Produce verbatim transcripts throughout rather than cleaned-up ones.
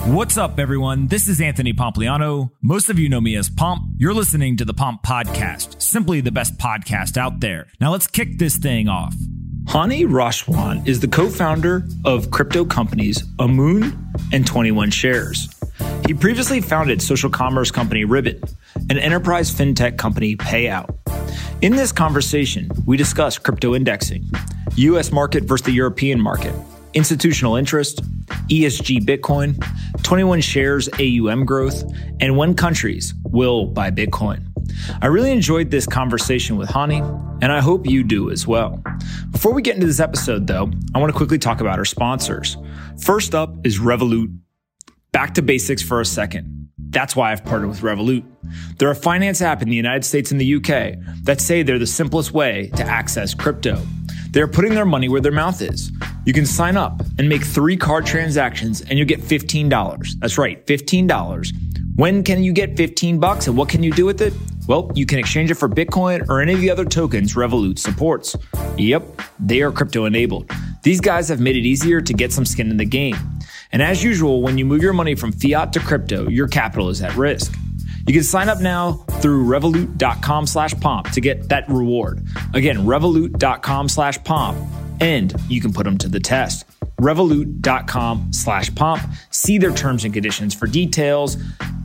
What's up, everyone? This is Anthony Pompliano. Most of you know me as Pomp. You're listening to the Pomp Podcast, simply the best podcast out there. Now let's kick this thing off. Hani Rashwan is the co-founder of crypto companies Amoon and twenty-one Shares. He previously founded social commerce company Ribbit, an enterprise fintech company Payout. In this conversation, we discuss crypto indexing, U S market versus the European market, institutional interest, E S G Bitcoin, twenty-one Shares A U M growth, and when countries will buy Bitcoin. I really enjoyed this conversation with Hani, and I hope you do as well. Before we get into this episode, though, I want to quickly talk about our sponsors. First up is Revolut. Back to basics for a second. That's why I've partnered with Revolut. They're a finance app in the United States and the U K that say they're the simplest way to access crypto. They're putting their money where their mouth is. You can sign up and make three card transactions and you'll get fifteen dollars. That's right, fifteen dollars. When can you get fifteen bucks and what can you do with it? Well, you can exchange it for Bitcoin or any of the other tokens Revolut supports. Yep, they are crypto enabled. These guys have made it easier to get some skin in the game. And as usual, when you move your money from fiat to crypto, your capital is at risk. You can sign up now through revolut.com slash pomp to get that reward. Again, revolut.com slash pomp, and you can put them to the test. Revolut.com slash pomp. See their terms and conditions for details.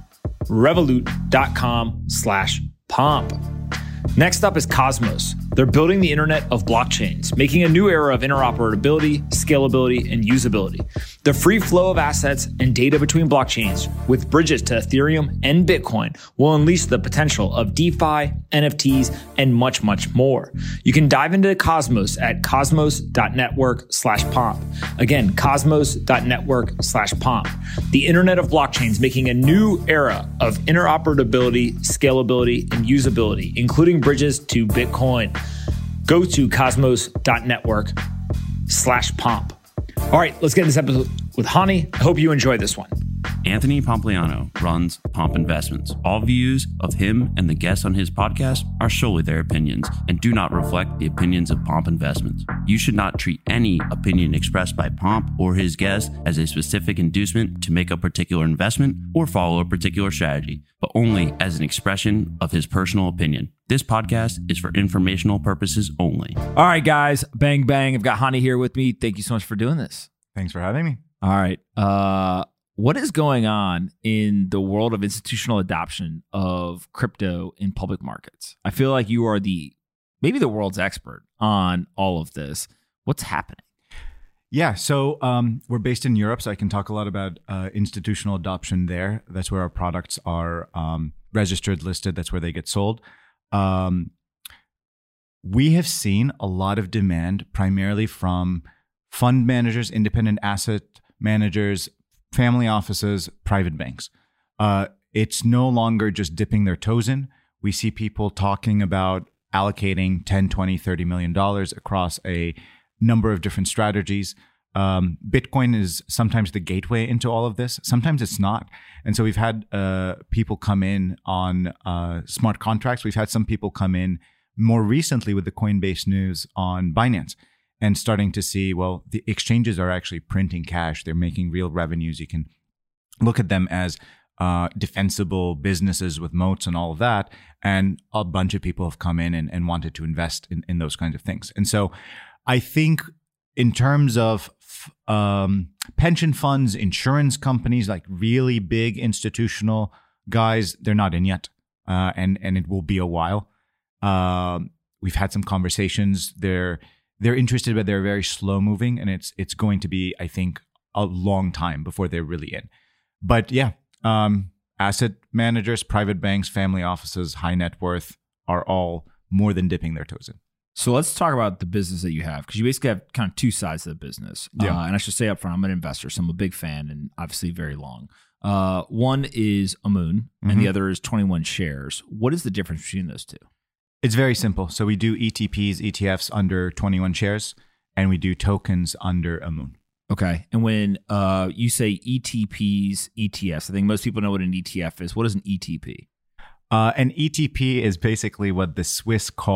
Revolut.com slash pomp. Next up is Cosmos. They're building the internet of blockchains, making a new era of interoperability, scalability, and usability. The free flow of assets and data between blockchains with bridges to Ethereum and Bitcoin will unleash the potential of DeFi, N F Ts, and much, much more. You can dive into Cosmos at cosmos.network slash pomp. Again, cosmos.network slash pomp. The internet of blockchains making a new era of interoperability, scalability, and usability, including bridges to Bitcoin. Go to cosmos.network slash pomp. All right, let's get into this episode with Hani. I hope you enjoy this one. Anthony Pompliano runs Pomp Investments. All views of him and the guests on his podcast are solely their opinions and do not reflect the opinions of Pomp Investments. You should not treat any opinion expressed by Pomp or his guests as a specific inducement to make a particular investment or follow a particular strategy, but only as an expression of his personal opinion. This podcast is for informational purposes only. All right, guys. Bang, bang. I've got Hani here with me. Thank you so much for doing this. Thanks for having me. All right. Uh, what is going on in the world of institutional adoption of crypto in public markets? I feel like you are the maybe the world's expert on all of this. What's happening? Yeah, so um, we're based in Europe, so I can talk a lot about uh, institutional adoption there. That's where our products are um, registered, listed. That's where they get sold. Um, we have seen a lot of demand primarily from fund managers, independent asset managers, family offices, private banks. Uh, it's no longer just dipping their toes in. We see people talking about allocating ten, twenty, thirty million dollars across a number of different strategies. Um, Bitcoin is sometimes the gateway into all of this. Sometimes it's not. And so we've had uh, people come in on uh, smart contracts. We've had some people come in more recently with the Coinbase news on Binance and starting to see, well, the exchanges are actually printing cash. They're making real revenues. You can look at them as uh, defensible businesses with moats and all of that. And a bunch of people have come in and, and wanted to invest in, in those kinds of things. And so I think in terms of um, pension funds, insurance companies, like really big institutional guys, they're not in yet. Uh, and, and it will be a while. Uh, we've had some conversations. They're They're interested, but they're very slow moving, and it's it's going to be, I think, a long time before they're really in. But yeah, um, asset managers, private banks, family offices, high net worth are all more than dipping their toes in. So let's talk about the business that you have, because you basically have kind of two sides of the business. Yeah. Uh, and I should say up front, I'm an investor, so I'm a big fan and obviously very long. Uh, one is Amoon, and Mm-hmm. the other is twenty-one Shares. What is the difference between those two? It's very simple. So we do E T Ps, E T Fs under twenty-one Shares, and we do tokens under Amoon. Okay. And when uh, you say E T Ps, E T Fs, I think most people know what an E T F is. What is an E T P? Uh, an E T P is basically what the Swiss call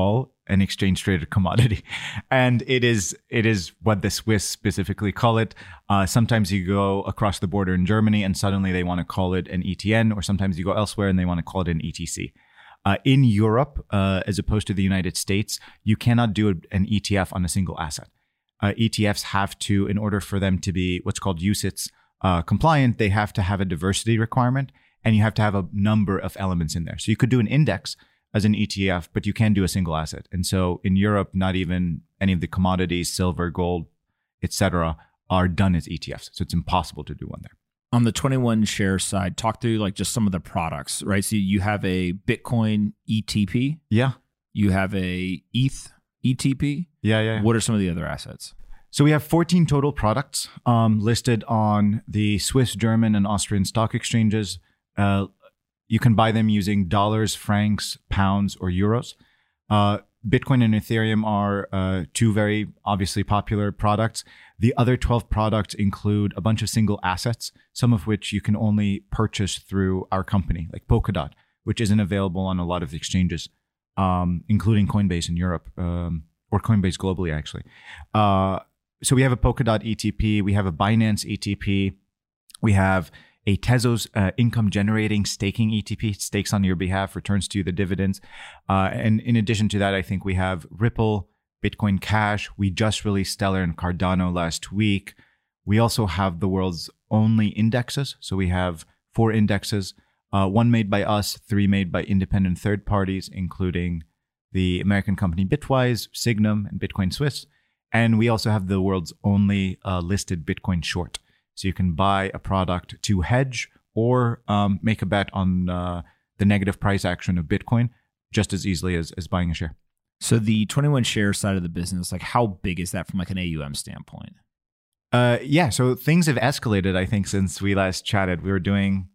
an exchange traded commodity, and it is it is what the Swiss specifically call it. Uh, sometimes you go across the border in Germany and suddenly they want to call it an E T N, or sometimes you go elsewhere and they want to call it an E T C. Uh, in Europe, uh, as opposed to the United States, you cannot do an E T F on a single asset. Uh, E T Fs have to, in order for them to be what's called U C I T S uh, compliant, they have to have a diversity requirement, and you have to have a number of elements in there. So you could do an index as an E T F, but you can't do a single asset. And so in Europe, not even any of the commodities, silver, gold, et cetera, are done as E T Fs. So it's impossible to do one there. On the twenty-one share side, talk through like just some of the products, right? So you have a Bitcoin E T P. Yeah. You have a E T H E T P. Yeah, yeah. yeah. What are some of the other assets? So we have fourteen total products um, listed on the Swiss, German, and Austrian stock exchanges. Uh, you can buy them using dollars, francs, pounds, or euros. Uh, Bitcoin and Ethereum are uh, two very obviously popular products. The other twelve products include a bunch of single assets, some of which you can only purchase through our company, like Polkadot, which isn't available on a lot of exchanges, um, including Coinbase in Europe, um, or Coinbase globally, actually. Uh, so we have a Polkadot E T P, we have a Binance E T P, we have a Tezos uh, income-generating staking E T P, stakes on your behalf, returns to you the dividends. Uh, and in addition to that, I think we have Ripple, Bitcoin Cash. We just released Stellar and Cardano last week. We also have the world's only indexes. So we have four indexes, uh, one made by us, three made by independent third parties, including the American company Bitwise, Signum, and Bitcoin Swiss. And we also have the world's only uh, listed Bitcoin short. So you can buy a product to hedge or um, make a bet on uh, the negative price action of Bitcoin just as easily as, as buying a share. So the twenty-one share side of the business, like how big is that from like an A U M standpoint? Uh, yeah, so things have escalated, I think, since we last chatted. We were doing,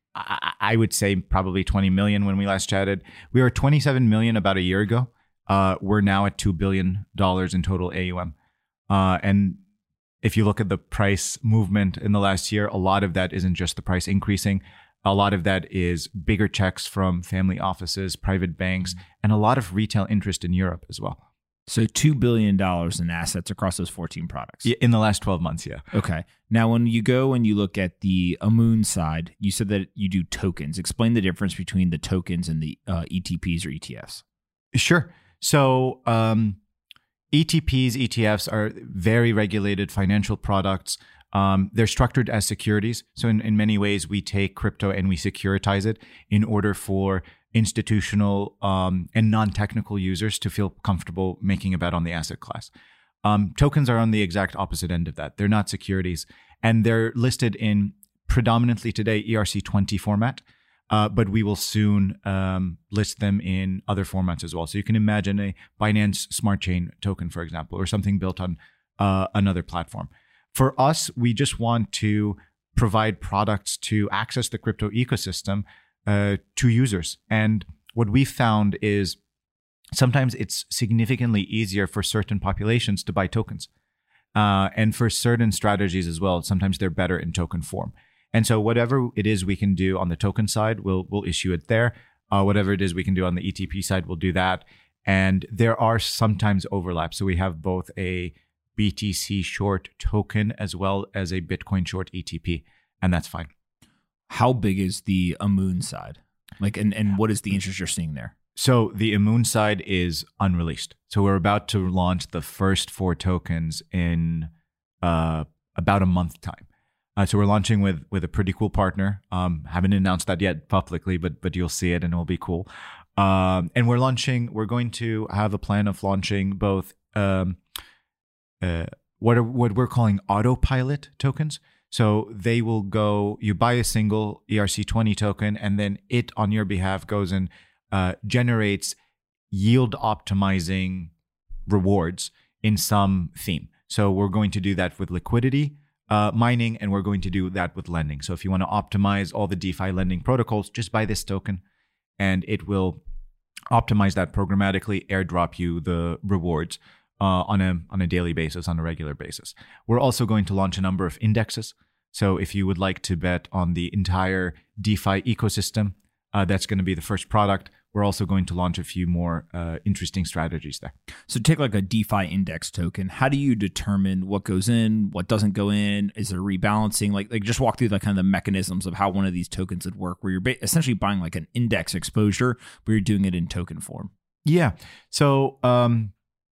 I, I would say, probably twenty million when we last chatted. We were twenty-seven million about a year ago. Uh, we're now at two billion dollars in total A U M. Uh, and if you look at the price movement in the last year, a lot of that isn't just the price increasing. A lot of that is bigger checks from family offices, private banks, and a lot of retail interest in Europe as well. So two billion dollars in assets across those fourteen products. Yeah, in the last twelve months, yeah. Okay. Now, when you go and you look at the Amun side, you said that you do tokens. Explain the difference between the tokens and the uh, E T Ps or E T Fs. Sure. So um, E T Ps, E T Fs are very regulated financial products. Um, they're structured as securities. So in, in many ways, we take crypto and we securitize it in order for institutional um, and non-technical users to feel comfortable making a bet on the asset class. Um, tokens are on the exact opposite end of that. They're not securities, and they're listed in predominantly today E R C twenty format, uh, but we will soon um, list them in other formats as well. So you can imagine a Binance Smart Chain token, for example, or something built on uh, another platform. For us, we just want to provide products to access the crypto ecosystem uh, to users. And what we found is sometimes it's significantly easier for certain populations to buy tokens. Uh, and for certain strategies as well, sometimes they're better in token form. And so whatever it is we can do on the token side, we'll, we'll issue it there. Uh, whatever it is we can do on the E T P side, we'll do that. And there are sometimes overlaps. So we have both a B T C short token as well as a Bitcoin short E T P, and that's fine. How big is the Amun side? Like, and, and what is the interest you're seeing there? So the Amun side is unreleased. So we're about to launch the first four tokens in uh, about a month time. Uh, so we're launching with with a pretty cool partner. Um, haven't announced that yet publicly, but but you'll see it and it'll be cool. Um, and we're launching. We're going to have a plan of launching both. Um, Uh, what are what we're calling autopilot tokens. So they will go, you buy a single E R C twenty token, and then it on your behalf goes and uh, generates yield optimizing rewards in some theme. So we're going to do that with liquidity uh, mining, and we're going to do that with lending. So if you want to optimize all the DeFi lending protocols, just buy this token, and it will optimize that programmatically, airdrop you the rewards. Uh, on a on a daily basis, on a regular basis. We're also going to launch a number of indexes. So if you would like to bet on the entire DeFi ecosystem, uh, that's going to be the first product. we're also going to launch a few more uh, interesting strategies there. So take like a DeFi index token. How do you determine what goes in, what doesn't go in? Is there rebalancing? Like, like just walk through the kind of the mechanisms of how one of these tokens would work, where you're ba- essentially buying like an index exposure, but you're doing it in token form. Yeah. So um,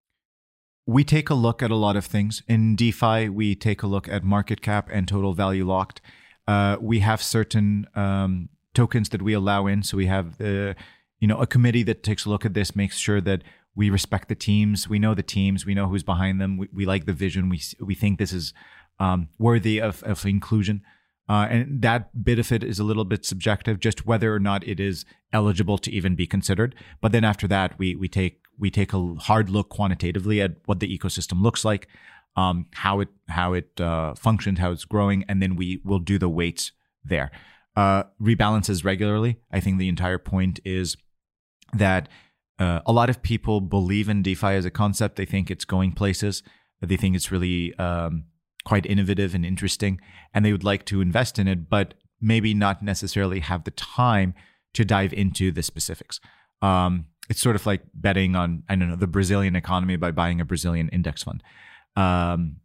we take a look at a lot of things. In DeFi, we take a look at market cap and total value locked. Uh, we have certain um, tokens that we allow in. So we have the you know, a committee that takes a look at this, makes sure that we respect the teams. We know the teams. We know who's behind them. We, we like the vision. We we think this is um, worthy of, of inclusion. Uh, and that bit of it is a little bit subjective, just whether or not it is eligible to even be considered. But then after that, we we take we take a hard look quantitatively at what the ecosystem looks like, um, how it how it uh, functions, how it's growing, and then we will do the weights there. Uh, rebalances regularly. I think the entire point is that uh, a lot of people believe in DeFi as a concept. They think it's going places. They think it's really um, quite innovative and interesting, and they would like to invest in it, but maybe not necessarily have the time to dive into the specifics. Um, it's sort of like betting on, I don't know, the Brazilian economy by buying a Brazilian index fund. Um,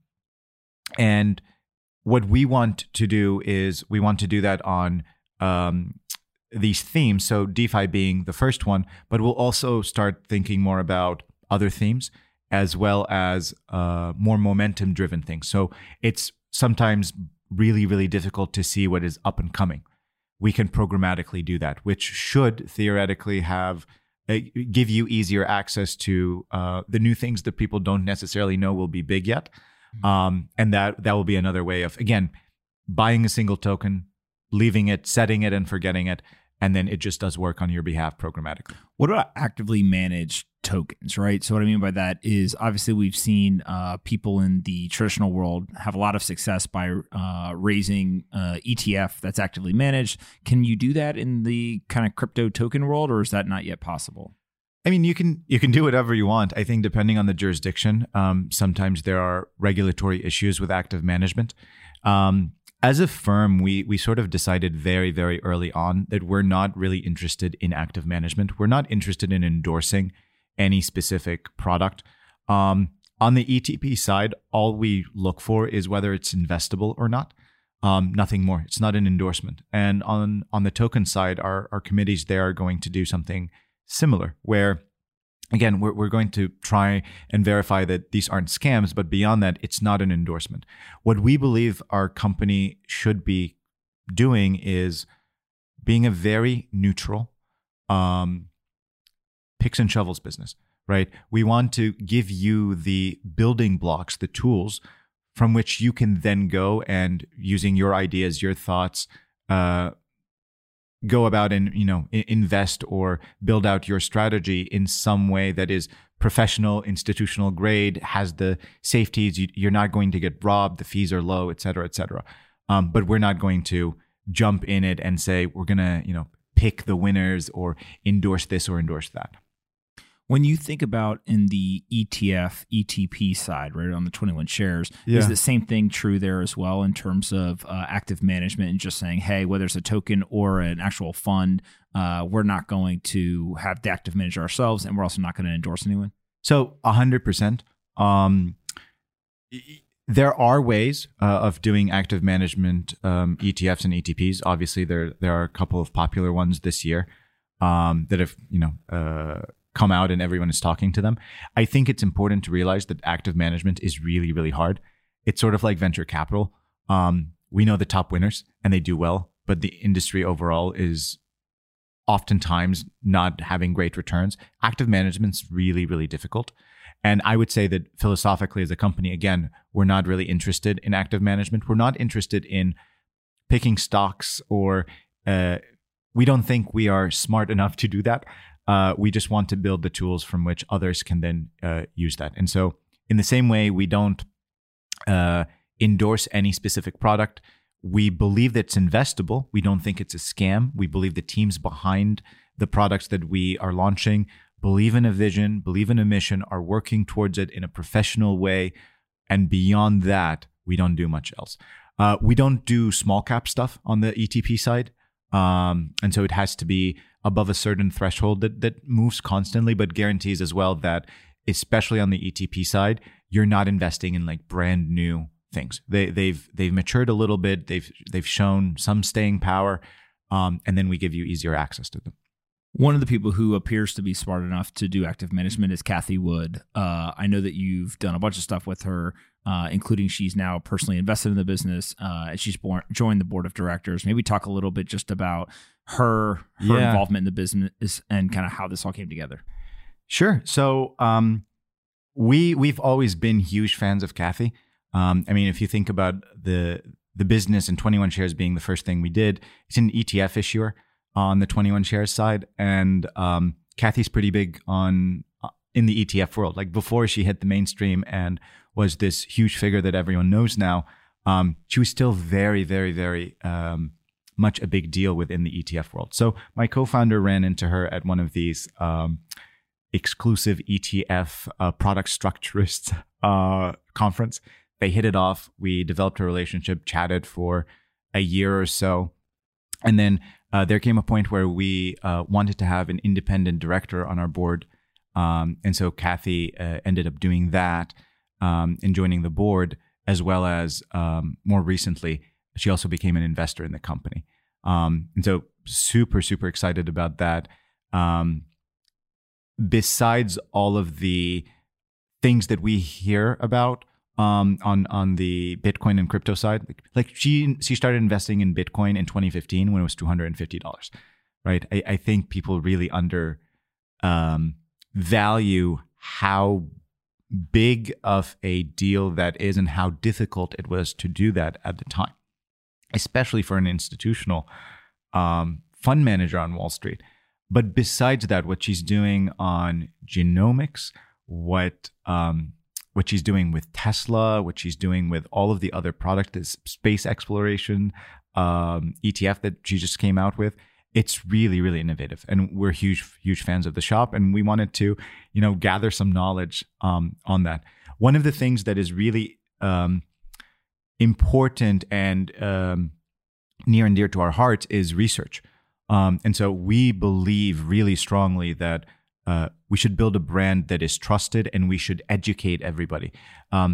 and what we want to do is we want to do that on um, these themes. So DeFi being the first one, but we'll also start thinking more about other themes as well as uh, more momentum driven things. So it's sometimes really, really difficult to see what is up and coming. We can programmatically do that, which should theoretically have uh, give you easier access to uh, the new things that people don't necessarily know will be big yet. Mm-hmm. Um, and that that will be another way of, again, buying a single token, leaving it, setting it and forgetting it, and then it just does work on your behalf programmatically. What about actively managed tokens, right? So what I mean by that is obviously we've seen uh, people in the traditional world have a lot of success by uh, raising uh, E T F that's actively managed. Can you do that in the kind of crypto token world, or is that not yet possible? I mean, you can you can do whatever you want. I think depending on the jurisdiction, um, sometimes there are regulatory issues with active management. Um, As a firm, we we sort of decided very, very early on that we're not really interested in active management. We're not interested in endorsing any specific product. Um, on the E T P side, all we look for is whether it's investable or not. Um, nothing more. It's not an endorsement. And on on the token side, our, our committees there are going to do something similar, where again, we're, we're going to try and verify that these aren't scams, but beyond that, it's not an endorsement. What we believe our company should be doing is being a very neutral um, picks and shovels business, right? We want to give you the building blocks, the tools from which you can then go and, using your ideas, your thoughts, uh, go about and, you know, invest or build out your strategy in some way that is professional, institutional grade, has the safeties. You're not going to get robbed. The fees are low, et cetera, et cetera. Um, but we're not going to jump in it and say, we're going to, you know, pick the winners or endorse this or endorse that. When you think about in the E T F, E T P side, right, on the twenty-one shares, yeah. is the same thing true there as well in terms of uh, active management and just saying, hey, whether it's a token or an actual fund, uh, we're not going to have the active manager ourselves, and we're also not going to endorse anyone? So one hundred percent. Um, there are ways uh, of doing active management um, E T Fs and E T Ps. Obviously, there there are a couple of popular ones this year um, that have, you know, uh, come out and everyone is talking to them. I think it's important to realize that active management is really, really hard. It's sort of like venture capital. Um, we know the top winners and they do well, but the industry overall is oftentimes not having great returns. Active management's really, really difficult. And I would say that philosophically as a company, again, we're not really interested in active management. We're not interested in picking stocks, or uh, we don't think we are smart enough to do that. Uh, we just want to build the tools from which others can then uh, use that. And so in the same way, we don't uh, endorse any specific product. We believe that it's investable. We don't think it's a scam. We believe the teams behind the products that we are launching believe in a vision, believe in a mission, are working towards it in a professional way. And beyond that, we don't do much else. Uh, we don't do small cap stuff on the E T P side. Um, and so it has to be above a certain threshold that, that moves constantly, but guarantees as well that, especially on the E T P side, you're not investing in like brand new things. They, they've they've matured a little bit. They've they've shown some staying power, um, and then we give you easier access to them. One of the people who appears to be smart enough to do active management is Cathie Wood. Uh, I know that you've done a bunch of stuff with her, uh, including she's now personally invested in the business, uh, and she's born, joined the board of directors. Maybe talk a little bit just about her her Yeah. involvement in the business and kind of how this all came together. Sure. So um, we we've always been huge fans of Cathie. Um, I mean, if you think about the the business and twenty-one Shares being the first thing we did, it's an E T F issuer on the twenty-one Shares side, and um, Cathie's pretty big on uh, in the E T F world. Like before she hit the mainstream and was this huge figure that everyone knows now, um, she was still very, very, very um, much a big deal within the E T F world. So my co-founder ran into her at one of these um, exclusive E T F uh, product structurists uh, conference. They hit it off. We developed a relationship, chatted for a year or so, and then Uh, there came a point where we uh, wanted to have an independent director on our board. Um, and so Cathie uh, ended up doing that um, and joining the board, as well as um, more recently, she also became an investor in the company. Um, and so super, super excited about that. Um, besides all of the things that we hear about Um, on on the Bitcoin and crypto side, like, like she she started investing in Bitcoin in twenty fifteen when it was two hundred fifty dollars, right? I, I think people really under um, value how big of a deal that is and how difficult it was to do that at the time, especially for an institutional um, fund manager on Wall Street. But besides that, what she's doing on genomics, what um, what she's doing with Tesla, what she's doing with all of the other product, this space exploration um, E T F that she just came out with, it's really, really innovative. And we're huge, huge fans of the shop. And we wanted to, you know, gather some knowledge um, on that. One of the things that is really um, important and um, near and dear to our hearts is research. Um, and so we believe really strongly that Uh, we should build a brand that is trusted, and we should educate everybody. Um,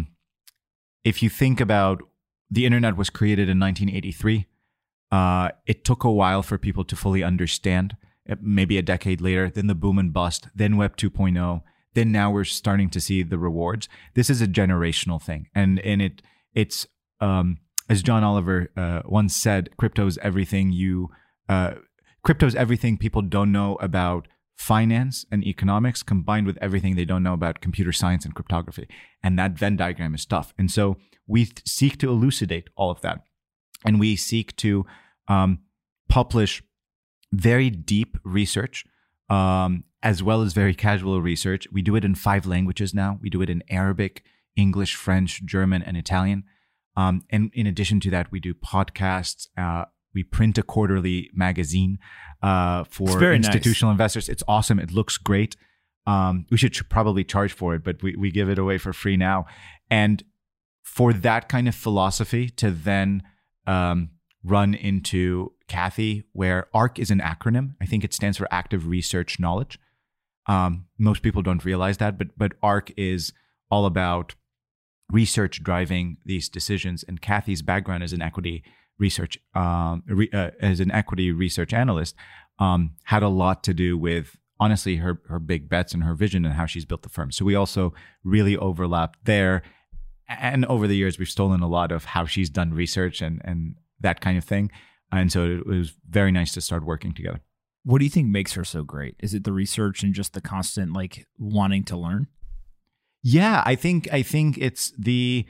if you think about the internet was created in nineteen eighty-three, uh, it took a while for people to fully understand, maybe a decade later, then the boom and bust, then Web two point oh, then now we're starting to see the rewards. This is a generational thing. And, and it it's, um, as John Oliver uh, once said, crypto's everything you, uh, crypto's everything people don't know about finance and economics combined with everything they don't know about computer science and cryptography. And that Venn diagram is tough. And so we th- seek to elucidate all of that. And we seek to um, publish very deep research, um, as well as very casual research. We do it in five languages now. We do it in Arabic, English, French, German, and Italian. Um, and in addition to that, we do podcasts. Uh, we print a quarterly magazine uh, for institutional nice. investors. It's awesome. It looks great. Um, we should ch- probably charge for it, but we, we give it away for free now. And for that kind of philosophy to then um, run into Cathie, where ARK is an acronym. I think it stands for Active Research Knowledge. Um, most people don't realize that, but but ARK is all about research driving these decisions. And Cathie's background as an equity research, um, re, uh, as an equity research analyst, um, had a lot to do with, honestly, her her big bets and her vision and how she's built the firm. So we also really overlapped there. And over the years, we've stolen a lot of how she's done research and and that kind of thing. And so it was very nice to start working together. What do you think makes her so great? Is it the research and just the constant like wanting to learn? Yeah, I think I think it's the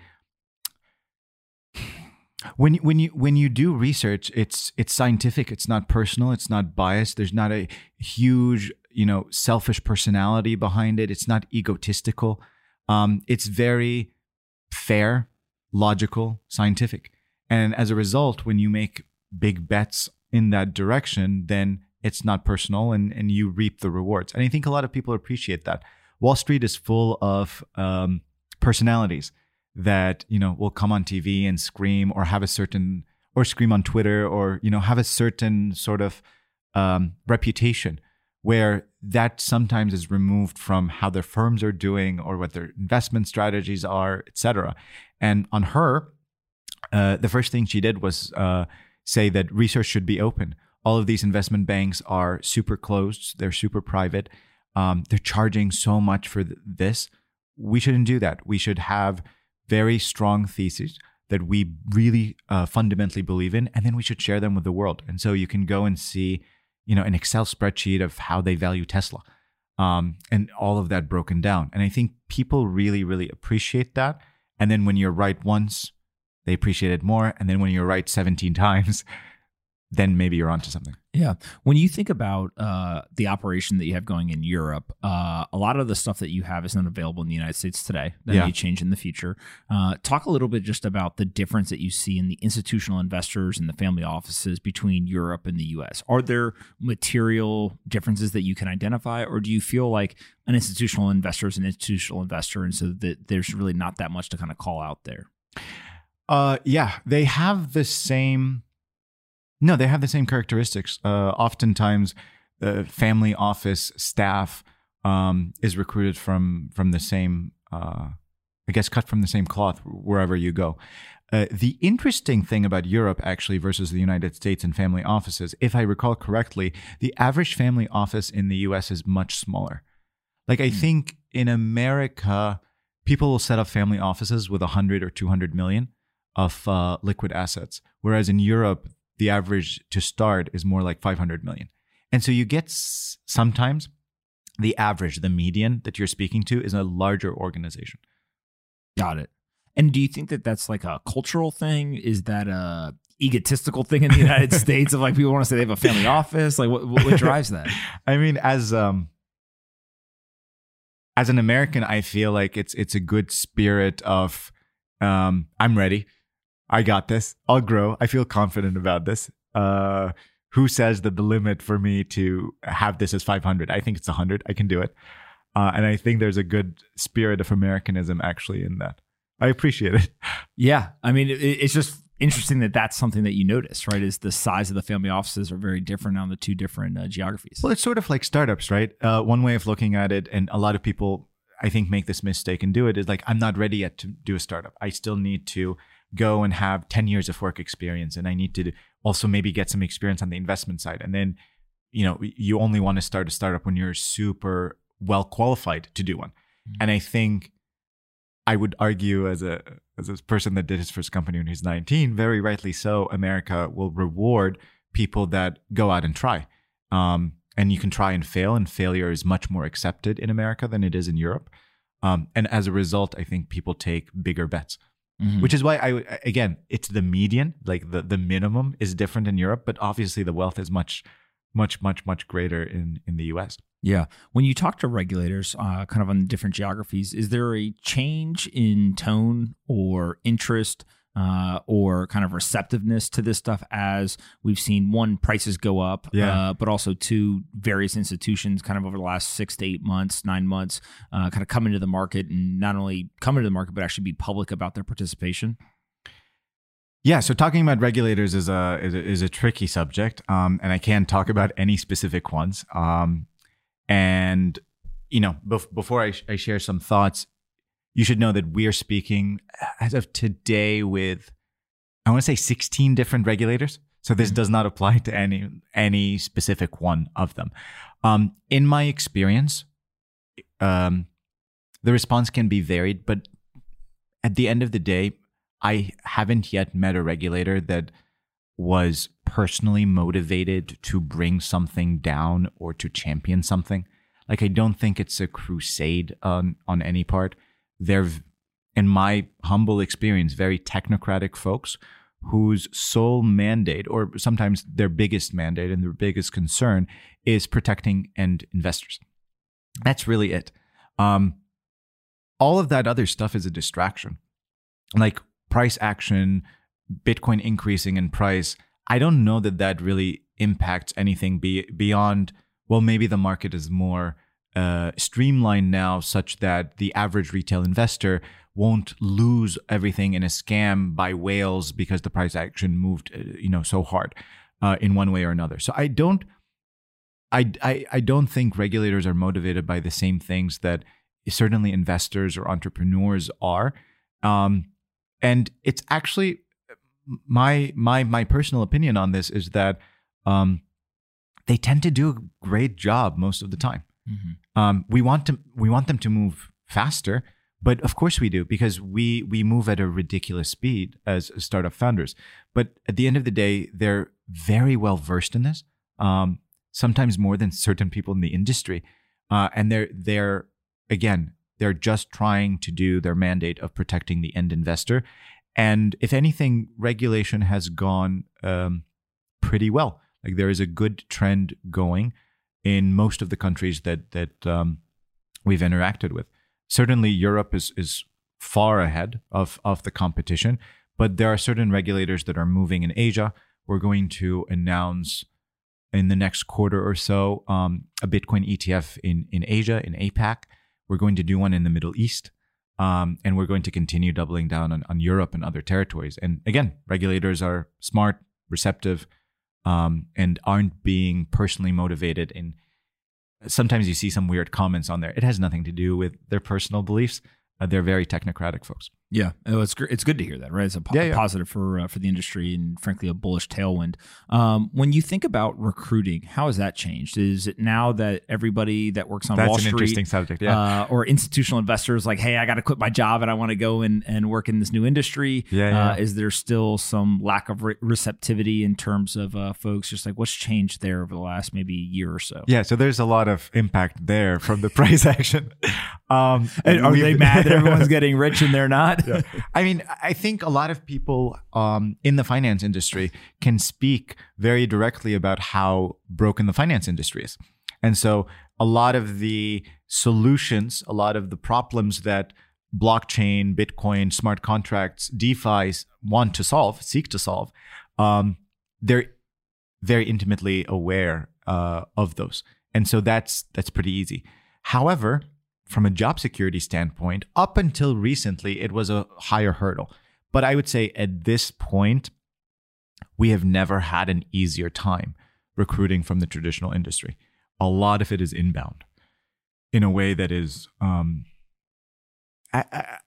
when when you when you do research, it's it's scientific. It's not personal. It's not biased. There's not a huge, you know, selfish personality behind it. It's not egotistical. Um, it's very fair, logical, scientific. And as a result, when you make big bets in that direction, then it's not personal and, and you reap the rewards. And I think a lot of people appreciate that. Wall Street is full of um, personalities that, you know, will come on T V and scream or have a certain, or scream on Twitter, or, you know, have a certain sort of um, reputation where that sometimes is removed from how their firms are doing or what their investment strategies are, et cetera. And on her, uh, the first thing she did was uh, say that research should be open. All of these investment banks are super closed. They're super private. Um, they're charging so much for th- this. We shouldn't do that. We should have very strong theses that we really uh, fundamentally believe in, and then we should share them with the world. And so you can go and see, you know, an Excel spreadsheet of how they value Tesla, um, and all of that broken down. And I think people really, really appreciate that. And then when you're right once, they appreciate it more. And then when you're right seventeen times, then maybe you're onto something. Yeah. When you think about uh, the operation that you have going in Europe, uh, a lot of the stuff that you have is not available in the United States today. That Yeah. may change in the future. Uh, talk a little bit just about the difference that you see in the institutional investors and the family offices between Europe and the U S. Are there material differences that you can identify, or do you feel like an institutional investor is an institutional investor, and so that there's really not that much to kind of call out there? Uh, yeah, they have the same. No, they have the same characteristics. Uh, oftentimes, the family office staff um, is recruited from from the same, uh, I guess, cut from the same cloth wherever you go. Uh, the interesting thing about Europe, actually, versus the United States and family offices, if I recall correctly, the average family office in the U S is much smaller. Like, I think in America, people will set up family offices with one hundred or two hundred million of uh, liquid assets, whereas in Europe, the average to start is more like five hundred million. And so you get s- sometimes the average, the median that you're speaking to is a larger organization. Got it. And do you think that that's like a cultural thing? Is that a egotistical thing in the United States of like people want to say they have a family office? Like what, what drives that? I mean, as um, as an American, I feel like it's it's a good spirit of um, I'm ready. I got this. I'll grow. I feel confident about this. Uh, who says that the limit for me to have this is five hundred? I think it's one hundred. I can do it. Uh, and I think there's a good spirit of Americanism actually in that. I appreciate it. Yeah. I mean, it, it's just interesting that that's something that you notice, right? Is the size of the family offices are very different on the two different uh, geographies. Well, it's sort of like startups, right? Uh, one way of looking at it, and a lot of people, I think, make this mistake and do it, is like, I'm not ready yet to do a startup. I still need to go and have ten years of work experience. And I need to also maybe get some experience on the investment side. And then, you know, you only want to start a startup when you're super well qualified to do one. Mm-hmm. And I think I would argue as a as a person that did his first company when he was nineteen, very rightly so, America will reward people that go out and try. Um, and you can try and fail, and failure is much more accepted in America than it is in Europe. Um, and as a result, I think people take bigger bets. Mm-hmm. Which is why I again, it's the median, like the, the minimum is different in Europe, but obviously the wealth is much, much, much, much greater in, in the U S. Yeah. When you talk to regulators, uh, kind of on different geographies, is there a change in tone or interest uh, or kind of receptiveness to this stuff as we've seen, one, prices go up, yeah. uh, but also two, various institutions kind of over the last six to eight months, nine months, uh, kind of come into the market and not only come into the market, but actually be public about their participation? Yeah, so talking about regulators is a is a, is a tricky subject, um, and I can't talk about any specific ones. Um, and you know, bef- before I, sh- I share some thoughts, you should know that we are speaking as of today with, I want to say sixteen different regulators. So this mm-hmm. does not apply to any any specific one of them. Um, in my experience, um, the response can be varied, but at the end of the day, I haven't yet met a regulator that was personally motivated to bring something down or to champion something. Like, I don't think it's a crusade on, on any part. They're, in my humble experience, very technocratic folks whose sole mandate, or sometimes their biggest mandate and their biggest concern, is protecting end investors. That's really it. Um, all of that other stuff is a distraction. Like price action, Bitcoin increasing in price, I don't know that that really impacts anything be, beyond, well, maybe the market is more uh, streamlined now such that the average retail investor won't lose everything in a scam by whales because the price action moved, uh, you know, so hard uh, in one way or another. So I don't, I, I, I don't think regulators are motivated by the same things that certainly investors or entrepreneurs are. Um, and it's actually my my my personal opinion on this is that um, they tend to do a great job most of the time. Mm-hmm. Um, we want to we want them to move faster, but of course we do, because we we move at a ridiculous speed as startup founders. But at the end of the day, they're very well versed in this. Um, sometimes more than certain people in the industry, uh, and they're they're again they're just trying to do their mandate of protecting the end investor. And if anything, regulation has gone um, pretty well. Like there is a good trend going in most of the countries that that um, we've interacted with. Certainly, Europe is is far ahead of of the competition, but there are certain regulators that are moving in Asia. We're going to announce in the next quarter or so um, a Bitcoin E T F in in Asia, in APAC. We're going to do one in the Middle East. Um, and we're going to continue doubling down on, on Europe and other territories. And again, regulators are smart, receptive, um, and aren't being personally motivated. And sometimes you see some weird comments on there. It has nothing to do with their personal beliefs. Uh, they're very technocratic folks. Yeah, it's it's good to hear that, right? It's a po- yeah, yeah. positive for uh, for the industry and frankly a bullish tailwind. Um, when you think about recruiting, how has that changed? Is it now that everybody that works on That's Wall an Street, interesting subject, yeah, uh, or institutional investors like, hey, I got to quit my job and I want to go and, and work in this new industry? Yeah, yeah. Uh, is there still some lack of re- receptivity in terms of uh, folks? Just like what's changed there over the last maybe year or so? Yeah, so there's a lot of impact there from the price action. Um, and are they mad that everyone's getting rich and they're not? Yeah. I mean, I think a lot of people um, in the finance industry can speak very directly about how broken the finance industry is. And so a lot of the solutions, a lot of the problems that blockchain, Bitcoin, smart contracts, DeFi want to solve, seek to solve, um, they're very intimately aware uh, of those. And so that's that's pretty easy. However, from a job security standpoint, up until recently, it was a higher hurdle. But I would say at this point, we have never had an easier time recruiting from the traditional industry. A lot of it is inbound in a way that is, um, I, I,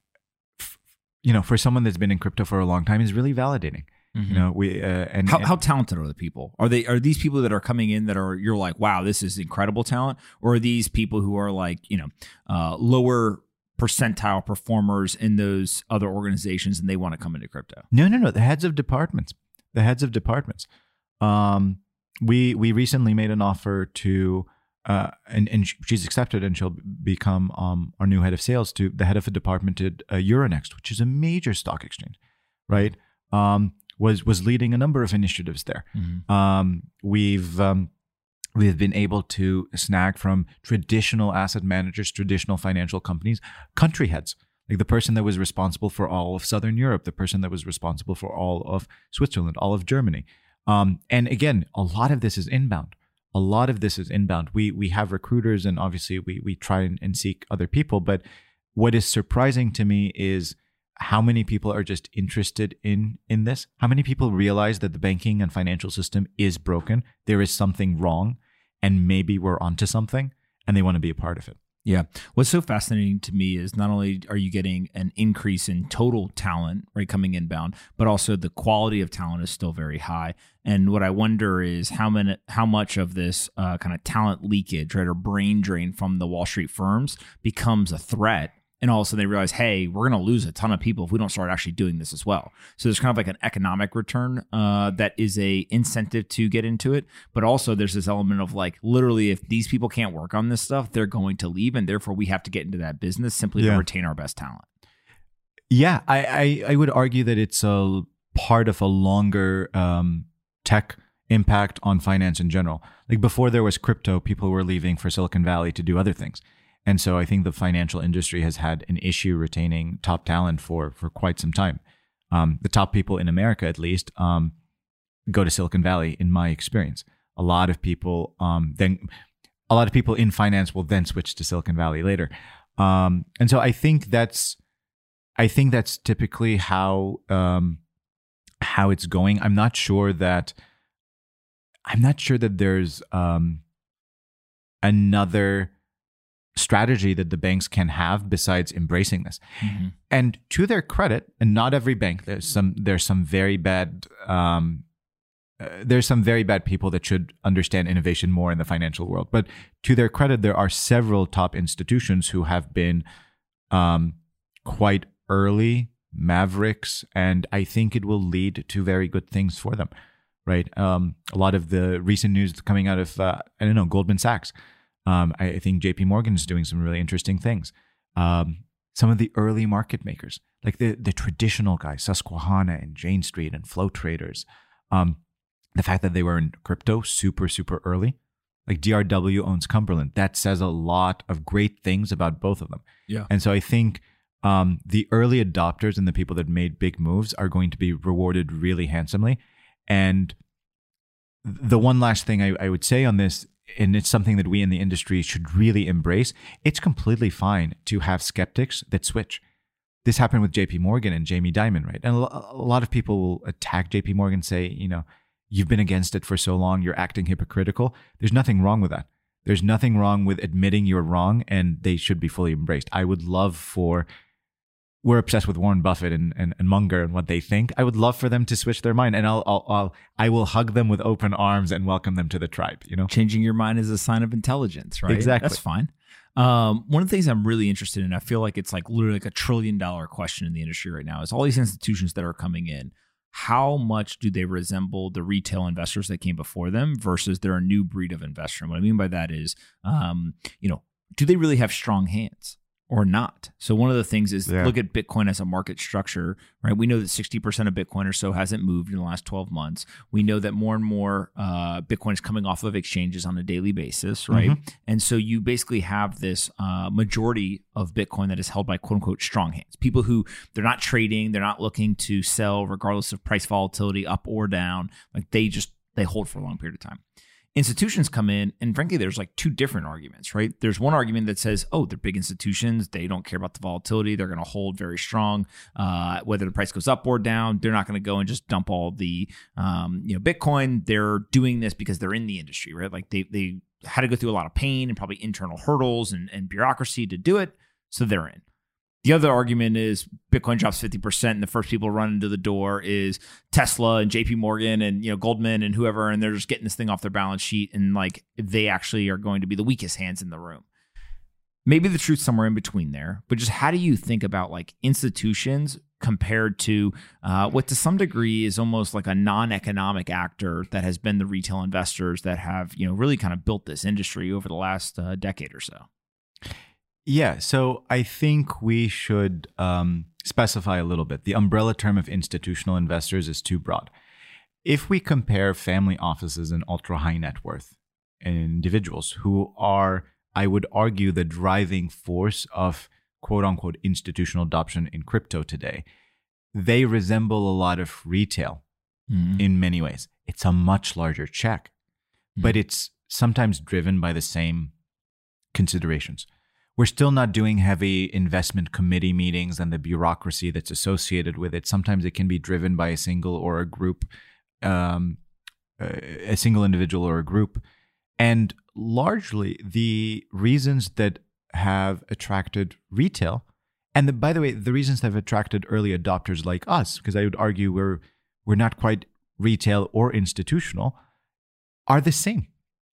you know, for someone that's been in crypto for a long time, is really validating. Mm-hmm. You know, we uh, and how, and how talented are the people? Are they are these people that are coming in that are you're like, wow, this is incredible talent, or are these people who are like, you know, uh, lower percentile performers in those other organizations and they want to come into crypto? No, no, no. The heads of departments, the heads of departments. Um, we we recently made an offer to, uh, and and she's accepted, and she'll become um our new head of sales, to the head of a department at uh, Euronext, which is a major stock exchange, right? Um. was was leading a number of initiatives there. Mm-hmm. Um, we've um, we've been able to snag from traditional asset managers, traditional financial companies, country heads, like the person that was responsible for all of Southern Europe, the person that was responsible for all of Switzerland, all of Germany. Um, and again, a lot of this is inbound. A lot of this is inbound. We we have recruiters, and obviously we we try and, and seek other people. But what is surprising to me is how many people are just interested in in this? How many people realize that the banking and financial system is broken? There is something wrong, and maybe we're onto something, and they want to be a part of it. Yeah. What's so fascinating to me is not only are you getting an increase in total talent, right, coming inbound, but also the quality of talent is still very high. And what I wonder is how many, how much of this uh, kind of talent leakage, right, or brain drain from the Wall Street firms becomes a threat. And all of a sudden they realize, hey, we're going to lose a ton of people if we don't start actually doing this as well. So there's kind of like an economic return uh, that is a incentive to get into it. But also there's this element of like, literally, if these people can't work on this stuff, they're going to leave. And therefore we have to get into that business simply yeah. to retain our best talent. Yeah, I, I, I would argue that it's a part of a longer um, tech impact on finance in general. Like before there was crypto, people were leaving for Silicon Valley to do other things. And so I think the financial industry has had an issue retaining top talent for for quite some time. Um, the top people in America, at least, um, go to Silicon Valley, in my experience. A lot of people um, then, a lot of people in finance will then switch to Silicon Valley later. Um, and so I think that's, I think that's typically how, um, how it's going. I'm not sure that, I'm not sure that there's, um, another strategy that the banks can have besides embracing this. Mm-hmm. And to their credit, and not every bank, there's some, there's some very bad, um, Uh, there's some very bad people that should understand innovation more in the financial world. But to their credit, there are several top institutions who have been um, quite early mavericks, and I think it will lead to very good things for them, right? Um, a lot of the recent news coming out of, uh, I don't know, Goldman Sachs. Um, I, I think J P Morgan is doing some really interesting things. Um, some of the early market makers, like the, the traditional guys, Susquehanna and Jane Street and Flow Traders, um, the fact that they were in crypto super, super early, like D R W owns Cumberland, that says a lot of great things about both of them. Yeah. And so I think um, the early adopters and the people that made big moves are going to be rewarded really handsomely. And the one last thing I, I would say on this, and it's something that we in the industry should really embrace, it's completely fine to have skeptics that switch. This happened with J P Morgan and Jamie Dimon, right? And a lot of people will attack J P Morgan, say, you know, you've been against it for so long, you're acting hypocritical. There's nothing wrong with that. There's nothing wrong with admitting you're wrong, and they should be fully embraced. I would love for, we're obsessed with Warren Buffett and, and, and Munger and what they think. I would love for them to switch their mind, and I'll, I'll, I'll, I will hug them with open arms and welcome them to the tribe, you know? Changing your mind is a sign of intelligence, right? Exactly. That's fine. Um, one of the things I'm really interested in, I feel like it's like literally like a trillion dollar question in the industry right now, is all these institutions that are coming in, how much do they resemble the retail investors that came before them versus they're a new breed of investor? And what I mean by that is, um, you know, do they really have strong hands or not? So one of the things is yeah. look at Bitcoin as a market structure, right? We know that sixty percent of Bitcoin or so hasn't moved in the last twelve months. We know that more and more uh, Bitcoin is coming off of exchanges on a daily basis, right? Mm-hmm. And so you basically have this uh, majority of Bitcoin that is held by quote unquote strong hands, people who they're not trading, they're not looking to sell regardless of price volatility up or down. Like they just, they hold for a long period of time. Institutions come in, and frankly, there's like two different arguments, right? There's one argument that says, oh, they're big institutions. They don't care about the volatility. They're going to hold very strong. Uh, whether the price goes up or down, they're not going to go and just dump all the um, you know, Bitcoin. They're doing this because they're in the industry, right? Like they they had to go through a lot of pain and probably internal hurdles and, and bureaucracy to do it, so they're in. The other argument is Bitcoin drops fifty percent and the first people run into the door is Tesla and J P Morgan and, you know, Goldman and whoever, and they're just getting this thing off their balance sheet, and like they actually are going to be the weakest hands in the room. Maybe the truth's somewhere in between there, but just how do you think about like institutions compared to uh, what to some degree is almost like a non-economic actor that has been the retail investors that have, you know, really kind of built this industry over the last uh, decade or so? Yeah, so I think we should um, specify a little bit. The umbrella term of institutional investors is too broad. If we compare family offices and ultra high net worth individuals who are, I would argue, the driving force of quote unquote institutional adoption in crypto today, they resemble a lot of retail mm-hmm. in many ways. It's a much larger check, mm-hmm. but it's sometimes driven by the same considerations. We're still not doing heavy investment committee meetings and the bureaucracy that's associated with it. Sometimes it can be driven by a single or a group, um, a single individual or a group. And largely the reasons that have attracted retail, and the, by the way, the reasons that have attracted early adopters like us, because I would argue we're we're not quite retail or institutional, are the same.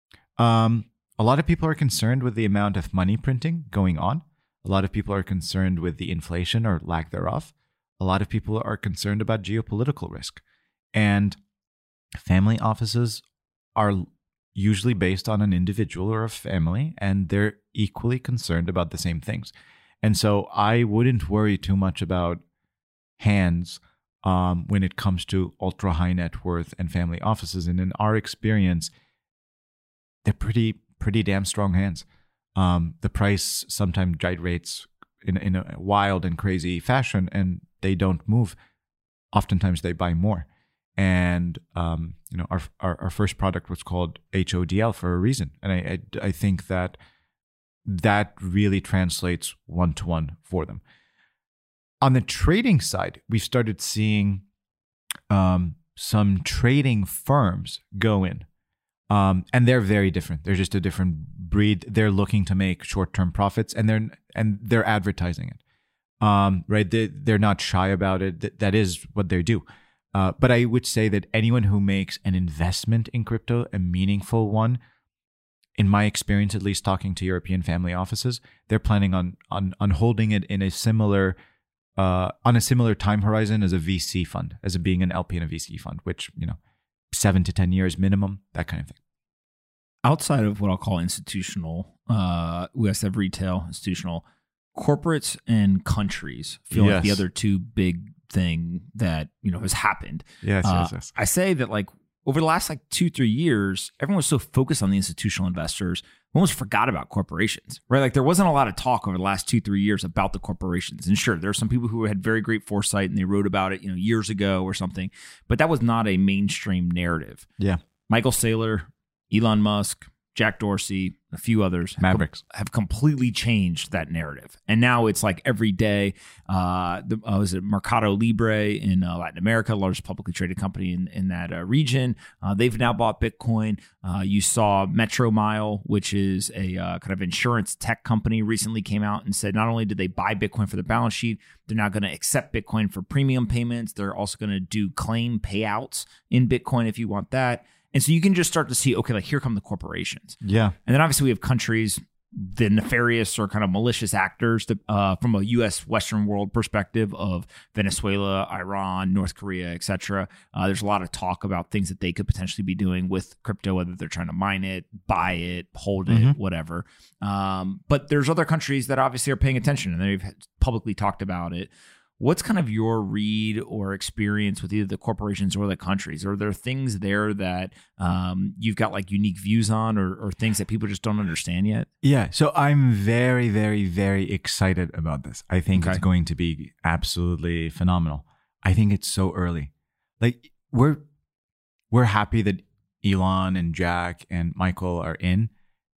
Um, A lot of people are concerned with the amount of money printing going on. A lot of people are concerned with the inflation or lack thereof. A lot of people are concerned about geopolitical risk. And family offices are usually based on an individual or a family, and they're equally concerned about the same things. And so I wouldn't worry too much about hands um, when it comes to ultra high net worth and family offices. And in our experience, they're pretty pretty damn strong hands. Um, the price sometimes gyrates in, in a wild and crazy fashion, and they don't move. Oftentimes they buy more. And um, you know, our, our our first product was called H O D L for a reason, and I I, I think that that really translates one to one for them. On the trading side, we started seeing um, some trading firms go in, um, and they're very different. They're just a different breed. They're looking to make short-term profits, and they're and they're advertising it, um, right? They, they're not shy about it. That, that is what they do. Uh, but I would say that anyone who makes an investment in crypto, a meaningful one, in my experience, at least talking to European family offices, they're planning on on on holding it in a similar uh, on a similar time horizon as a V C fund, as a being an L P in a V C fund, which, you know, seven to ten years minimum, that kind of thing. Outside of what I'll call institutional, uh, we have retail, institutional, corporates and countries feel Yes. like the other two big thing that, you know, has happened. Yes, Uh, yes, yes. I say that, like, over the last like two, three years, everyone was so focused on the institutional investors, we almost forgot about corporations, right? Like, there wasn't a lot of talk over the last two, three years about the corporations. And sure, there are some people who had very great foresight and they wrote about it, you know, years ago or something, but that was not a mainstream narrative. Yeah. Michael Saylor, Elon Musk, Jack Dorsey, a few others have, Mavericks. com- have completely changed that narrative. And now it's like every day, uh, the, uh, was it Mercado Libre in uh, Latin America, largest publicly traded company in, in that uh, region. Uh, they've now bought Bitcoin. Uh, you saw Metromile, which is a uh, kind of insurance tech company, recently came out and said not only did they buy Bitcoin for the balance sheet, they're now going to accept Bitcoin for premium payments. They're also going to do claim payouts in Bitcoin if you want that. And so you can just start to see, okay, like, here come the corporations. Yeah. And then obviously we have countries, the nefarious or kind of malicious actors that, uh, from a U S Western world perspective of Venezuela, Iran, North Korea, et cetera. Uh, there's a lot of talk about things that they could potentially be doing with crypto, whether they're trying to mine it, buy it, hold it, Mhm. whatever. Um, but there's other countries that obviously are paying attention and they've publicly talked about it. What's kind of your read or experience with either the corporations or the countries? Are there things there that um, you've got like unique views on, or, or things that people just don't understand yet? Yeah. So I'm very, very, very excited about this. I think Okay. it's going to be absolutely phenomenal. I think it's so early. Like, we're we're happy that Elon and Jack and Michael are in.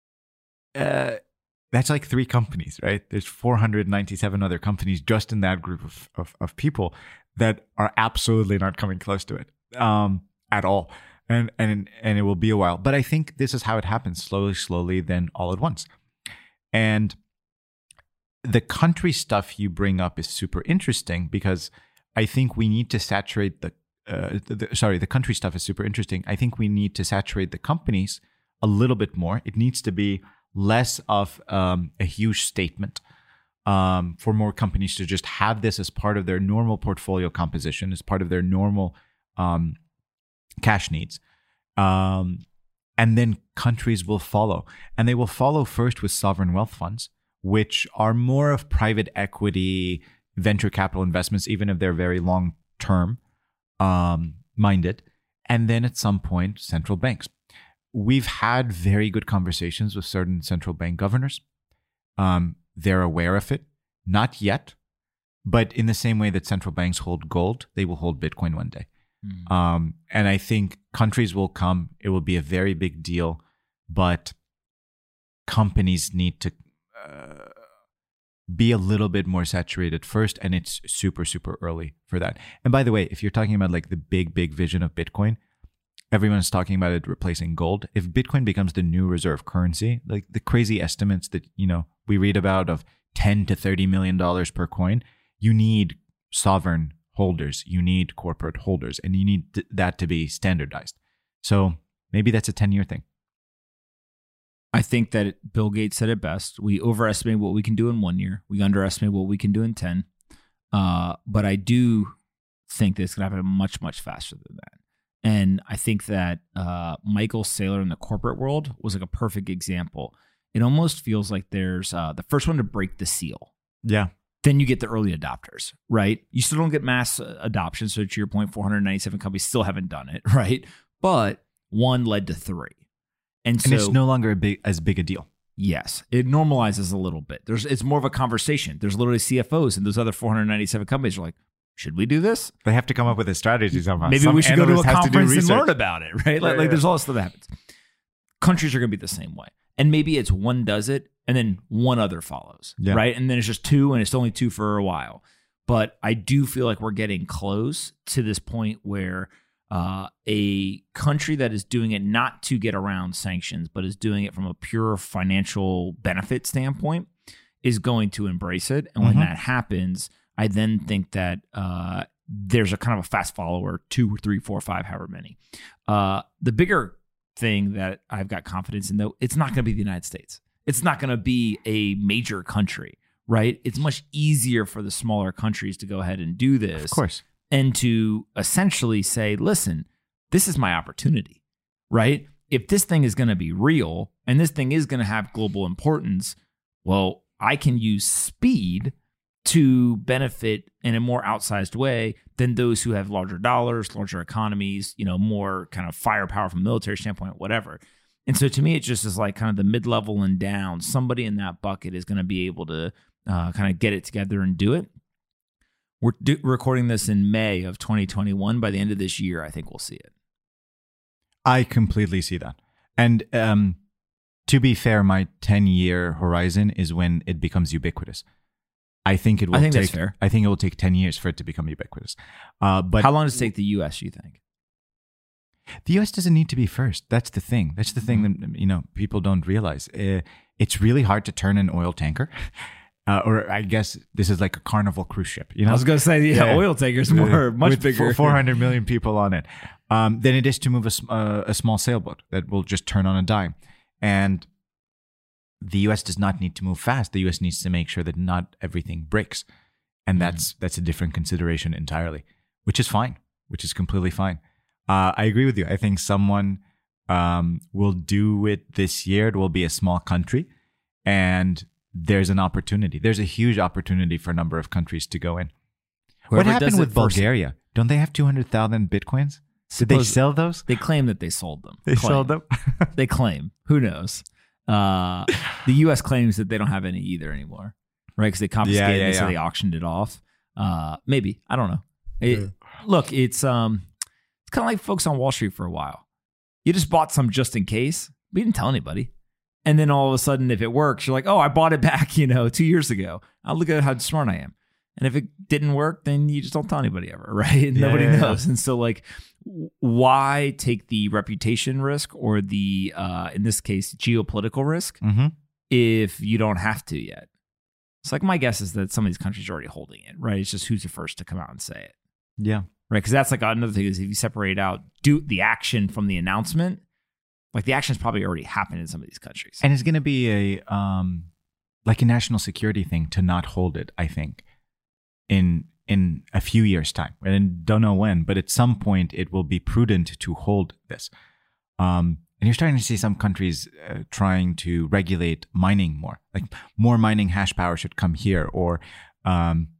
Uh, that's like three companies, right? There's four hundred ninety-seven other companies just in that group of, of, of people that are absolutely not coming close to it um, at all. And, and, and it will be a while. But I think this is how it happens, slowly, slowly, then all at once. And the country stuff you bring up is super interesting because I think we need to saturate the, uh, the, the sorry, the country stuff is super interesting. I think we need to saturate the companies a little bit more. It needs to be less of um, a huge statement um, for more companies to just have this as part of their normal portfolio composition, as part of their normal um, cash needs. Um, and then countries will follow. And they will follow first with sovereign wealth funds, which are more of private equity, venture capital investments, even if they're very long-term um, minded. And then at some point, central banks. We've had very good conversations with certain central bank governors. Um, they're aware of it. Not yet, but in the same way that central banks hold gold, they will hold Bitcoin one day. Mm. Um, and I think countries will come. It will be a very big deal, but companies need to uh, be a little bit more saturated first, and it's super, super early for that. And by the way, if you're talking about like the big, big vision of Bitcoin, everyone's talking about it replacing gold. If Bitcoin becomes the new reserve currency, like the crazy estimates that, you know, we read about of ten to thirty million dollars per coin, you need sovereign holders, you need corporate holders, and you need th- that to be standardized. So maybe that's a ten-year thing. I think that it, Bill Gates said it best. We overestimate what we can do in one year. We underestimate what we can do in ten. Uh, but I do think that it's going to happen much, much faster than that. And I think that uh, Michael Saylor in the corporate world was like a perfect example. It almost feels like there's uh, the first one to break the seal. Yeah. Then you get the early adopters, right? You still don't get mass adoption. So to your point, four hundred ninety-seven companies still haven't done it, right? But one led to three. And, so, and it's no longer a big, as big a deal. Yes, it normalizes a little bit. There's It's more of a conversation. There's literally C F Os and those other four hundred ninety-seven companies are like, should we do this? They have to come up with a strategy somehow. Maybe Some we should go to a analyst has conference do and learn research. about it, right? Like, Yeah, like yeah. there's all this stuff that happens. Countries are going to be the same way. And maybe it's one does it and then one other follows, Yeah. right? And then it's just two and it's only two for a while. But I do feel like we're getting close to this point where uh, a country that is doing it not to get around sanctions, but is doing it from a pure financial benefit standpoint is going to embrace it. And when Mhm. that happens, I then think that uh, there's a kind of a fast follower, two, three, four, five, however many. Uh, the bigger thing that I've got confidence in, though, it's not going to be the United States. It's not going to be a major country, right? It's much easier for the smaller countries to go ahead and do this. Of course. And to essentially say, listen, this is my opportunity, right? If this thing is going to be real and this thing is going to have global importance, well, I can use speed to benefit in a more outsized way than those who have larger dollars, larger economies, you know, more kind of firepower from a military standpoint, whatever. And so to me, it just is like kind of the mid-level and down. Somebody in that bucket is going to be able to uh, kind of get it together and do it. We're do- recording this in May of twenty twenty-one. By the end of this year, I think we'll see it. I completely see that. And um, to be fair, my ten-year horizon is when it becomes ubiquitous. I think it will I think take. that's fair. I think it will take ten years for it to become ubiquitous. Uh, but How long does it take the U S, you think? the U S doesn't need to be first. That's the thing. That's the thing that you know people don't realize. Uh, it's really hard to turn an oil tanker, uh, or I guess this is like a Carnival cruise ship. You know, I was going to say, yeah, Yeah. oil tankers more, much with bigger. four hundred million people on it, um, than it is to move a, s- uh, a small sailboat that will just turn on a dime. And the U S does not need to move fast. The U S needs to make sure that not everything breaks, and that's that's a different consideration entirely, which is fine, which is completely fine. Uh, I agree with you. I think someone um, will do it this year. It will be a small country, and there's an opportunity. There's a huge opportunity for a number of countries to go in. Whoever what does happened it with first- Bulgaria? Don't they have two hundred thousand bitcoins? Did they Suppose- sell those? They claim that they sold them. They Claim. sold them. They claim. Who knows? Uh, the U S claims that they don't have any either anymore, right? Because they confiscated Yeah, yeah, it, so yeah. they auctioned it off. Uh, maybe. I don't know. It, Look, it's um, it's kind of like folks on Wall Street for a while. You just bought some just in case, but you didn't tell anybody. And then all of a sudden, if it works, you're like, oh, I bought it back, you know, two years ago. I'll look at how smart I am. And if it didn't work, then you just don't tell anybody ever, right? And Yeah, nobody yeah, yeah. knows. And so, like, w- why take the reputation risk or the, uh, in this case, geopolitical risk Mm-hmm. if you don't have to yet? It's like my guess is that some of these countries are already holding it, right? It's just who's the first to come out and say it, Yeah. right? Because that's like another thing is if you separate out do the action from the announcement, like the action's probably already happened in some of these countries. And it's going to be a um, like a national security thing to not hold it, I think, in in a few years' time. And don't know when, but at some point it will be prudent to hold this. Um, and you're starting to see some countries uh, trying to regulate mining more. Like more mining hash power should come here, or um,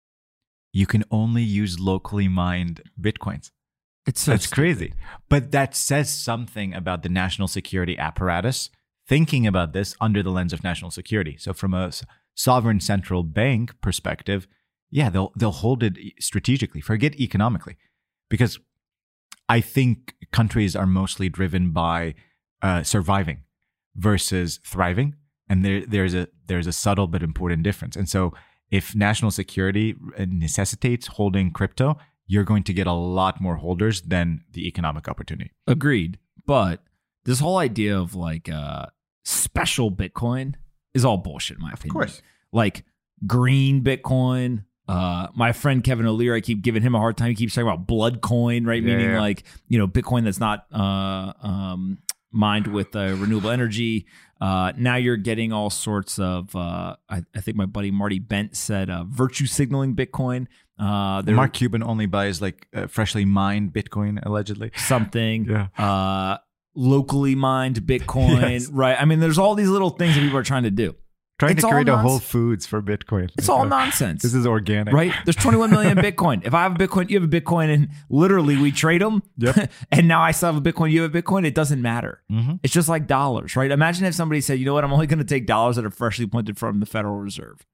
you can only use locally mined bitcoins. It's so That's stupid. crazy. But that says something about the national security apparatus thinking about this under the lens of national security. So from a s- sovereign central bank perspective, yeah, they'll they'll hold it strategically. Forget economically. Because I think countries are mostly driven by uh, surviving versus thriving. And there there's a there's a subtle but important difference. And so if national security necessitates holding crypto, you're going to get a lot more holders than the economic opportunity. Agreed. But this whole idea of like uh, special Bitcoin is all bullshit, in my opinion. course. Like green Bitcoin. Uh, my friend Kevin O'Leary, I keep giving him a hard time. He keeps talking about blood coin, right? Yeah, Meaning yeah. like, you know, Bitcoin that's not uh, um, mined with uh, renewable energy. Uh, now you're getting all sorts of, uh, I, I think my buddy Marty Bent said uh, virtue signaling Bitcoin. Uh, there- Mark Cuban only buys like uh, freshly mined Bitcoin, allegedly. something. Yeah. Uh, locally mined Bitcoin, Yes. right? I mean, there's all these little things that people are trying to do. Trying It's to all create a nonsense. Whole Foods for Bitcoin. It's all Uh, nonsense. This is organic. Right? There's twenty-one million Bitcoin. If I have a Bitcoin, you have a Bitcoin, and literally we trade them. Yep. And now I still have a Bitcoin, you have a Bitcoin. It doesn't matter. Mm-hmm. It's just like dollars, right? Imagine if somebody said, you know what, I'm only going to take dollars that are freshly printed from the Federal Reserve.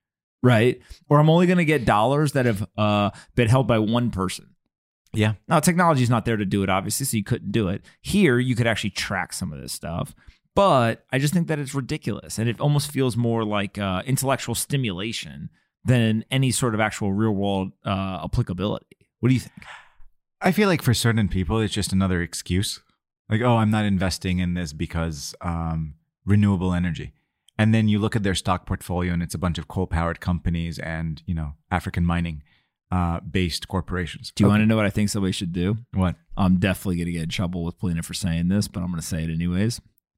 right? Or I'm only going to get dollars that have uh, been held by one person. Yeah. Now, technology is not there to do it, obviously, so you couldn't do it. Here, you could actually track some of this stuff. But I just think that it's ridiculous. And it almost feels more like uh, intellectual stimulation than any sort of actual real-world uh, applicability. What do you think? I feel like for certain people, it's just another excuse. Like, oh, I'm not investing in this because um, renewable energy. And then you look at their stock portfolio and it's a bunch of coal-powered companies and, you know, African mining uh, based corporations. Do you okay. want to know what I think somebody should do? What? I'm definitely going to get in trouble with Polina for saying this, but I'm going to say it anyways.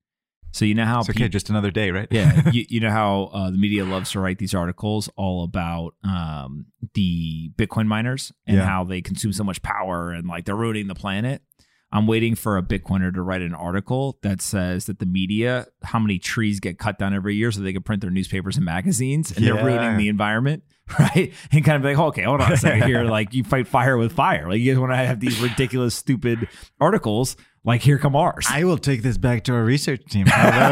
So you know how it's okay, people, just another day, right? yeah, you, you know how uh, the media loves to write these articles all about um, the Bitcoin miners and Yeah. how they consume so much power and like they're ruining the planet. I'm waiting for a Bitcoiner to write an article that says that the media, how many trees get cut down every year so they can print their newspapers and magazines, and Yeah. they're ruining the environment, right? And kind of be like, okay, hold on a second here. Like you fight fire with fire. Like you guys want to have these ridiculous, stupid articles. Like here come ours. I will take this back to our research team.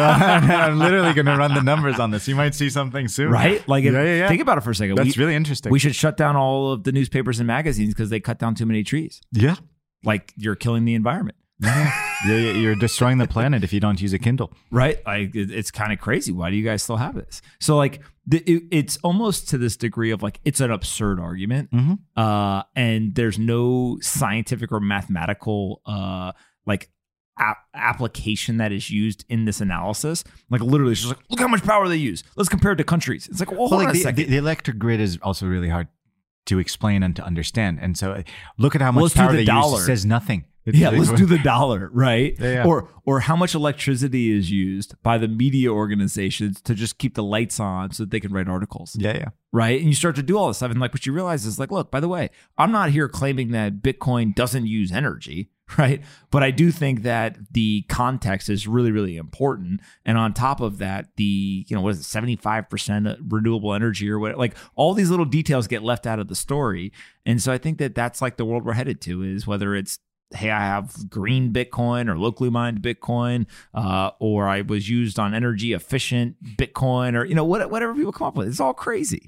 I'm literally going to run the numbers on this. You might see something soon. Right? Like, if, Yeah, yeah, yeah. think about it for a second. That's we, really interesting. we should shut down all of the newspapers and magazines because they cut down too many trees. yeah. Like you're killing the environment. Yeah. You're, you're destroying the planet if you don't use a Kindle. Right? Like it, it's kind of crazy. Why do you guys still have this? So like the, it, it's almost to this degree of like it's an absurd argument, Mhm. uh, and there's no scientific or mathematical uh, like a- application that is used in this analysis. Like literally, it's just like look how much power they use. Let's compare it to countries. It's like well, hold Well, on like a the, second. the, the electric grid is also really hard to explain and to understand. And so uh, look at how much Let's do power the they dollar. use. It says nothing. It- Yeah, it- let's do the dollar, right? Yeah, yeah. Or or how much electricity is used by the media organizations to just keep the lights on so that they can write articles, Yeah, yeah. right? And you start to do all this stuff, and like what you realize is like, look, by the way, I'm not here claiming that Bitcoin doesn't use energy, right? But I do think that the context is really, really important. And on top of that, the you know what is it, seventy-five percent renewable energy or what? Like all these little details get left out of the story, and so I think that that's like the world we're headed to is whether it's hey, I have green Bitcoin or locally mined Bitcoin, uh, or I was used on energy efficient Bitcoin, or you know what, whatever people come up with. It's all crazy.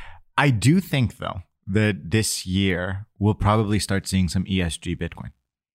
I do think, though, that this year we'll probably start seeing some E S G Bitcoin.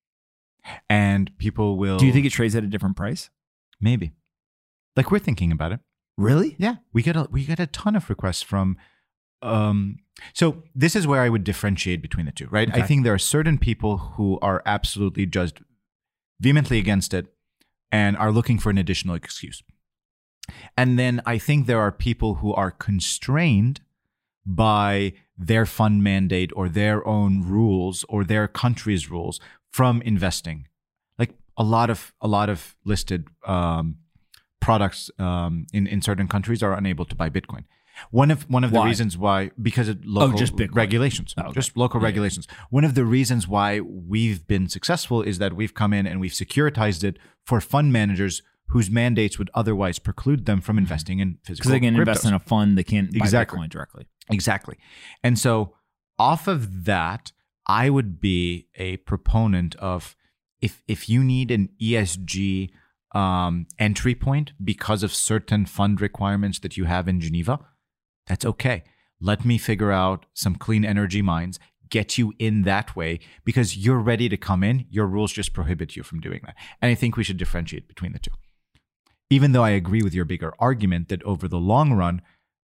And people will... Do you think it trades at a different price? Maybe. Like, we're thinking about it. Really? Yeah. We get a, we get a ton of requests from... Um, so this is where I would differentiate between the two, right? Okay. I think there are certain people who are absolutely just vehemently against it and are looking for an additional excuse. And then I think there are people who are constrained by their fund mandate or their own rules or their country's rules from investing. Like a lot of a lot of listed um, products um, in in certain countries are unable to buy Bitcoin. One of one of the Why? reasons why, because of local Oh, just Bitcoin. regulations, Oh, okay. just local Yeah. regulations. One of the reasons why we've been successful is that we've come in and we've securitized it for fund managers whose mandates would otherwise preclude them from investing in physical Because they can cryptos. invest in a fund, they can't buy Exactly. Bitcoin directly. Exactly. And so off of that, I would be a proponent of if if you need an E S G um, entry point because of certain fund requirements that you have in Geneva, that's okay. Let me figure out some clean energy mines, get you in that way because you're ready to come in. Your rules just prohibit you from doing that. And I think we should differentiate between the two. Even though I agree with your bigger argument that over the long run,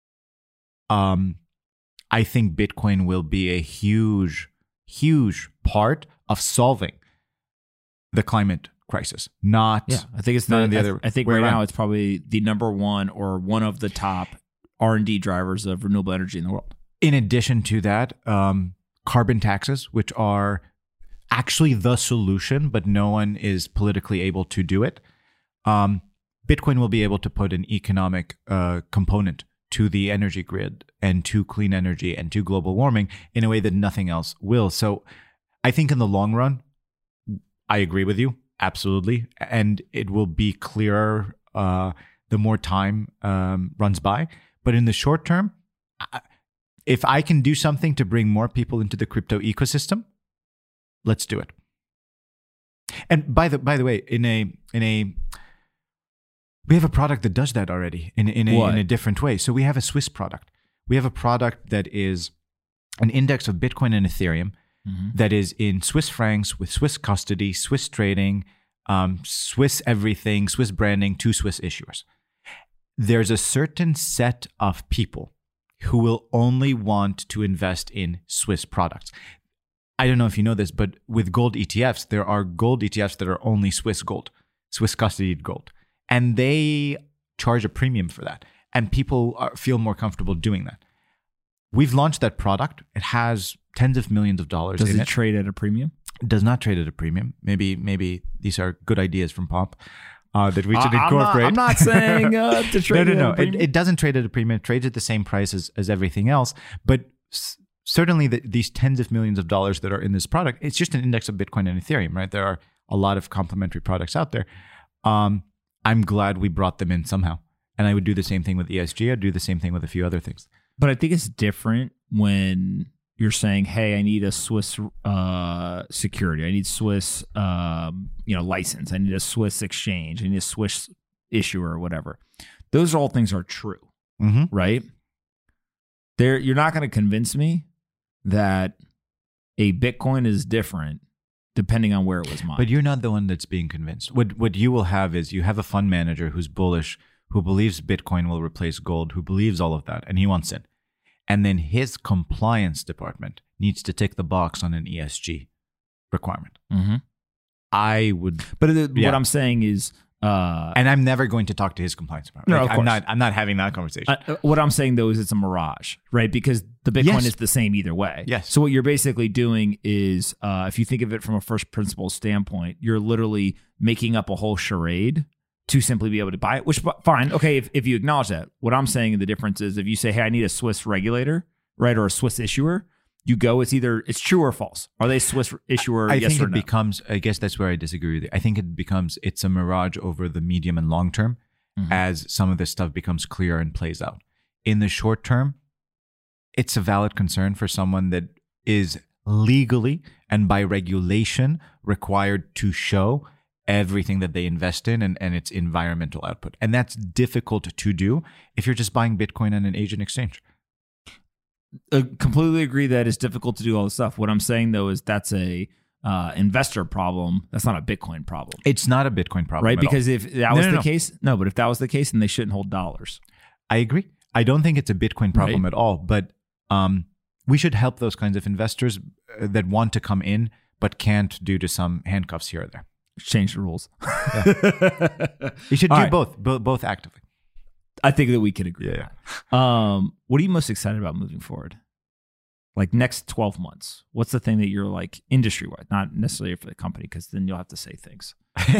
um, I think Bitcoin will be a huge, huge part of solving the climate crisis. Not Yeah, I think it's None the, of the I, other th- I think way right around. now it's probably the number one or one of the top R and D drivers of renewable energy in the world. In addition to that, um, carbon taxes, which are actually the solution, but no one is politically able to do it. Um, Bitcoin will be able to put an economic uh, component to the energy grid and to clean energy and to global warming in a way that nothing else will. So I think in the long run, I agree with you, absolutely. And it will be clearer uh, the more time um, runs by. But in the short term, I, if I can do something to bring more people into the crypto ecosystem, let's do it. And by the by the way, in a in a we have a product that does that already in in a, What? in a different way. So we have a Swiss product. We have a product that is an index of Bitcoin and Ethereum mm-hmm. that is in Swiss francs with Swiss custody, Swiss trading, um, Swiss everything, Swiss branding, two Swiss issuers. There's a certain set of people who will only want to invest in Swiss products. I don't know if you know this, but with gold E T Fs, there are gold E T Fs that are only Swiss gold, Swiss custodied gold. And they charge a premium for that. And people are, feel more comfortable doing that. We've launched that product. It has tens of millions of dollars Does in it, it. trade at a premium? It does not trade at a premium. Maybe maybe these are good ideas from Pomp uh, that we should uh, incorporate. I'm not, I'm not saying uh, to trade no, no, at no. a premium. It, it doesn't trade at a premium. It trades at the same price as, as everything else. But s- certainly the, these tens of millions of dollars that are in this product, it's just an index of Bitcoin and Ethereum, right? There are a lot of complementary products out there. Um, I'm glad we brought them in somehow. And I would do the same thing with E S G. I'd do the same thing with a few other things. But I think it's different when you're saying, hey, I need a Swiss uh, security. I need Swiss um, you know, license. I need a Swiss exchange. I need a Swiss issuer or whatever. Those all things are true, Mm-hmm. right? There, you're not going to convince me that a Bitcoin is different depending on where it was mined. But you're not the one that's being convinced. What what you will have is you have a fund manager who's bullish, who believes Bitcoin will replace gold, who believes all of that, and he wants it. And then his compliance department needs to tick the box on an E S G requirement. Mm-hmm. I would, But the, Yeah. what I'm saying is, uh, and I'm never going to talk to his compliance department. No, Like, of I'm course. not. I'm not having that conversation. uh, what I'm saying though is it's a mirage, right? Because the Bitcoin Yes. is the same either way. Yes. So what you're basically doing is, uh, if you think of it from a first principles standpoint, you're literally making up a whole charade to simply be able to buy it, which fine. Okay. If, if you acknowledge that, what I'm saying the difference is if you say, hey, I need a Swiss regulator, right? Or a Swiss issuer, you go, it's either, it's true or false. Are they Swiss issuer? I yes think or it no? becomes, I guess that's where I disagree with you. I think it becomes, it's a mirage over the medium and long term Mhm. as some of this stuff becomes clear and plays out. In the short term, it's a valid concern for someone that is legally and by regulation required to show everything that they invest in and, and its environmental output. And that's difficult to do if you're just buying Bitcoin on an Asian exchange. I completely agree that it's difficult to do all this stuff. What I'm saying though is that's a uh, investor problem. That's not a Bitcoin problem, It's not a Bitcoin problem, right? at all. Because if that No, was no, the no. case, no. But if that was the case, then they shouldn't hold dollars. I agree. I don't think it's a Bitcoin problem Right. at all, but um, we should help those kinds of investors uh, that want to come in but can't due to some handcuffs here or there. Change the rules. You should All do right. both, bo- both actively. I think that we could agree. Yeah, on that. Um, what are you most excited about moving forward? Like next twelve months, what's the thing that you're like industry wide, not necessarily for the company, because then you'll have to say things.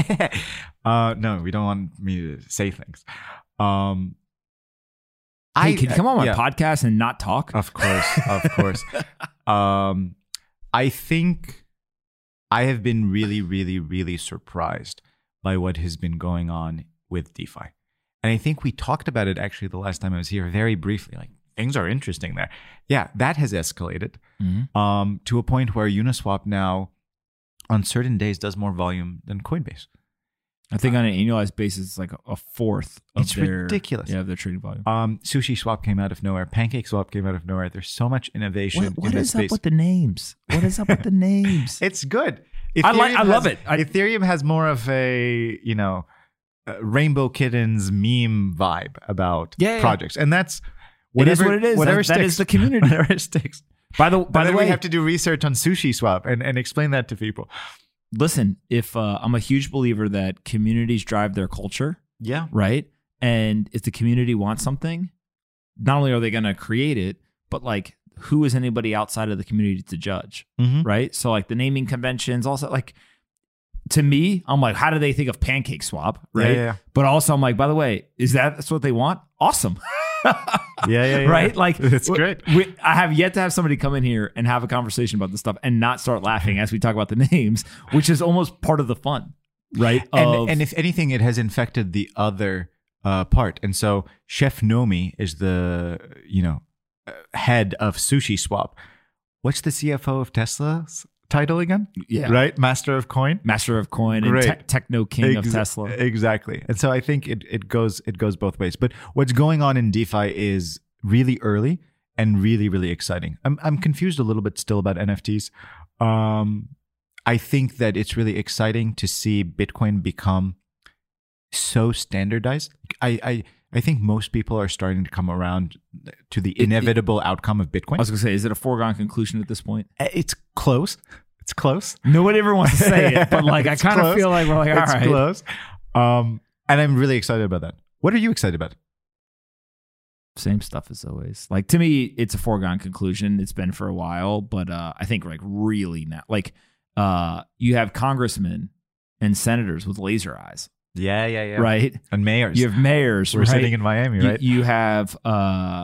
uh, no, we don't want me to say things. Um, Hey, can you come on my yeah, podcast and not talk? Of course, of course. Um, I think I have been really, really, really surprised by what has been going on with DeFi. And I think we talked about it actually the last time I was here very briefly. Like, things are interesting there. Yeah, that has escalated Mhm. um, to a point where Uniswap now on certain days does more volume than Coinbase. I think on an annualized basis, it's like a, a fourth of It's their ridiculous. Yeah, of their trading volume. Um, Sushi Swap came out of nowhere. Pancake Swap came out of nowhere. There's so much innovation What, what in this is up space. with the names? What is up with the names? It's good. I like- Ethereum I love has- it. I- Ethereum has more of a, you know, uh, Rainbow Kittens meme vibe about Yeah, yeah. projects, and that's It is whatever what it is. Whatever That- that sticks. is the community. Whatever sticks. By the But by the then way, we have to do research on Sushi Swap and, and explain that to people. listen. If uh, I'm a huge believer that communities drive their culture, Yeah. right? And if the community wants something, not only are they going to create it, but like, who is anybody outside of the community to judge, Mm-hmm. right? So like the naming conventions, also like to me, I'm like, how do they think of Pancake Swap, right? Yeah, yeah, But also, I'm like, by the way, is that that's what they want? Awesome. yeah, yeah, yeah. Right? Like, it's w- great. We, I have yet to have somebody come in here and have a conversation about this stuff and not start laughing as we talk about the names, which is almost part of the fun, right? And, Of- and if anything, it has infected the other uh, part. And so Chef Nomi is the, you know, uh, head of Sushi Swap. What's the C F O of Tesla's title again? yeah, Right? Master of Coin? Master of Coin Great. and te- Techno King of Ex- Tesla. Exactly. And so I think it, it goes it goes both ways. But what's going on in DeFi is really early and really, really exciting. I'm I'm confused a little bit still about N F Ts. Um, I think that it's really exciting to see Bitcoin become so standardized. I, I I think most people are starting to come around to the inevitable it, it, outcome of Bitcoin. I was going to say, is it a foregone conclusion at this point? It's close. It's close. Nobody ever wants to say it, but like I kind of feel like we're like, all it's right. It's close. Um, and I'm really excited about that. What are you excited about? Same stuff as always. Like to me, it's a foregone conclusion. It's been for a while, but uh, I think like really now, like uh, you have congressmen and senators with laser eyes. Yeah, yeah, yeah. Right? And mayors. You have mayors. We're right? sitting in Miami, you, right? You have uh,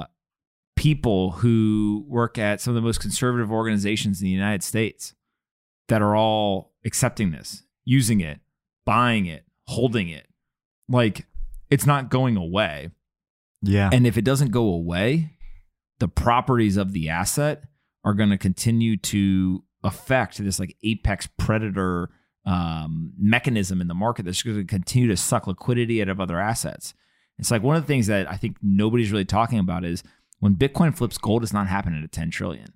people who work at some of the most conservative organizations in the United States that are all accepting this, using it, buying it, holding it. Like, it's not going away. Yeah. And if it doesn't go away, the properties of the asset are going to continue to affect this like apex predator um, mechanism in the market that's going to continue to suck liquidity out of other assets. It's like one of the things that I think nobody's really talking about is when Bitcoin flips gold, it's not happening at ten trillion.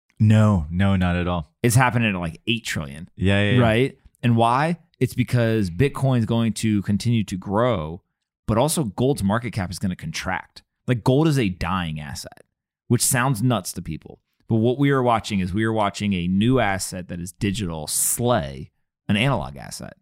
No, no, not at all. It's happening at like eight trillion. Yeah, yeah, yeah. Right? And why? It's because Bitcoin is going to continue to grow, but also gold's market cap is going to contract. Like gold is a dying asset, which sounds nuts to people. But what we are watching is we are watching a new asset that is digital slay an analog asset.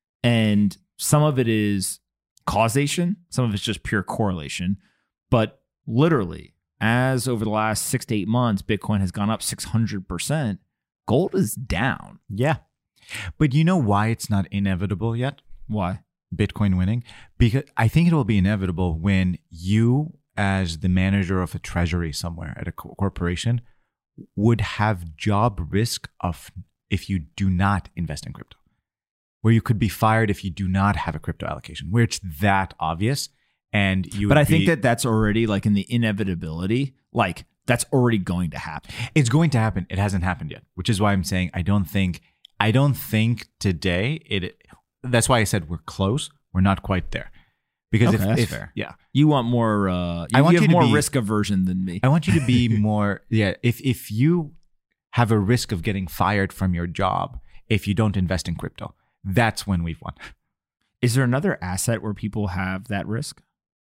And some of it is causation, some of it's just pure correlation. But literally, as over the last six to eight months, Bitcoin has gone up six hundred percent, gold is down. Yeah. But you know why it's not inevitable yet? Why? Bitcoin winning? Because I think it will be inevitable when you, as the manager of a treasury somewhere at a corporation, would have job risk of if you do not invest in crypto, where you could be fired if you do not have a crypto allocation, where it's that obvious. And you, but I be, think that that's already like in the inevitability, like that's already going to happen. It's going to happen. It hasn't happened yet, which is why I'm saying I don't think, I don't think today it, that's why I said we're close. We're not quite there. Because okay, if, that's if fair. Yeah. You want more, uh, you, I want you have you to more be, risk aversion than me. I want you to be more, yeah. If, if you have a risk of getting fired from your job, if you don't invest in crypto, that's when we've won. Is there another asset where people have that risk?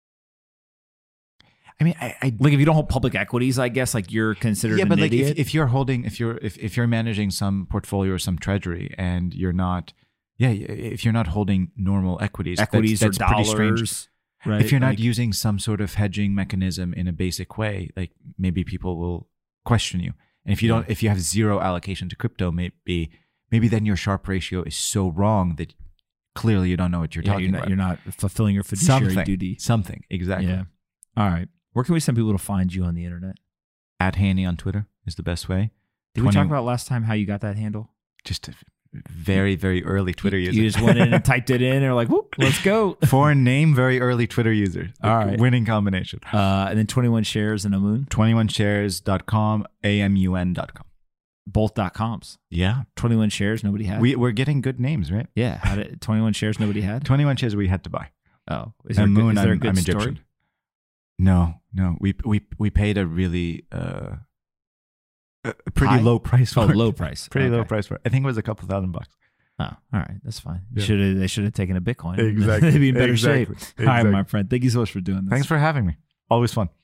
I mean, I, I like if you don't hold public equities, I guess like you're considered yeah, an but like idiot. if, if you're holding, if you're if, if you're managing some portfolio or some treasury, and you're not, yeah, if you're not holding normal equities, equities that's, that's or pretty dollars, strange. right? If you're not like, using some sort of hedging mechanism in a basic way, like maybe people will question you. And if you don't, if you have zero allocation to crypto, maybe maybe then your Sharpe ratio is so wrong that clearly you don't know what you're yeah, talking you're not, about. You're not fulfilling your fiduciary something, duty. Something, exactly. Yeah. All right. Where can we send people to find you on the internet? At Haney on Twitter is the best way. Did we talk about last time how you got that handle? Just a very, very early Twitter user. You just went in and typed it in and were like, whoop, let's go. Foreign name, very early Twitter user. All right. Winning combination. Uh, and then twenty-one shares and Amun? twenty-one shares dot com, A M U N dot com. Both dot coms. Yeah. twenty-one shares, nobody had? We, we're getting good names, right? Yeah. How did, twenty-one shares, nobody had? twenty-one shares we had to buy. Oh. Is there, and good, Moon, is there I'm, a good I'm story? Egyptian. No, no. We we we paid a really uh, a pretty High? low price for Oh, it. low price. Pretty okay. low price for it. I think it was a couple thousand bucks. Oh, all right. That's fine. Yeah. Should have, they should have taken a Bitcoin. Exactly. They'd be in better exactly. shape. Exactly. All right, my friend. Thank you so much for doing this. Thanks for having me. Always fun.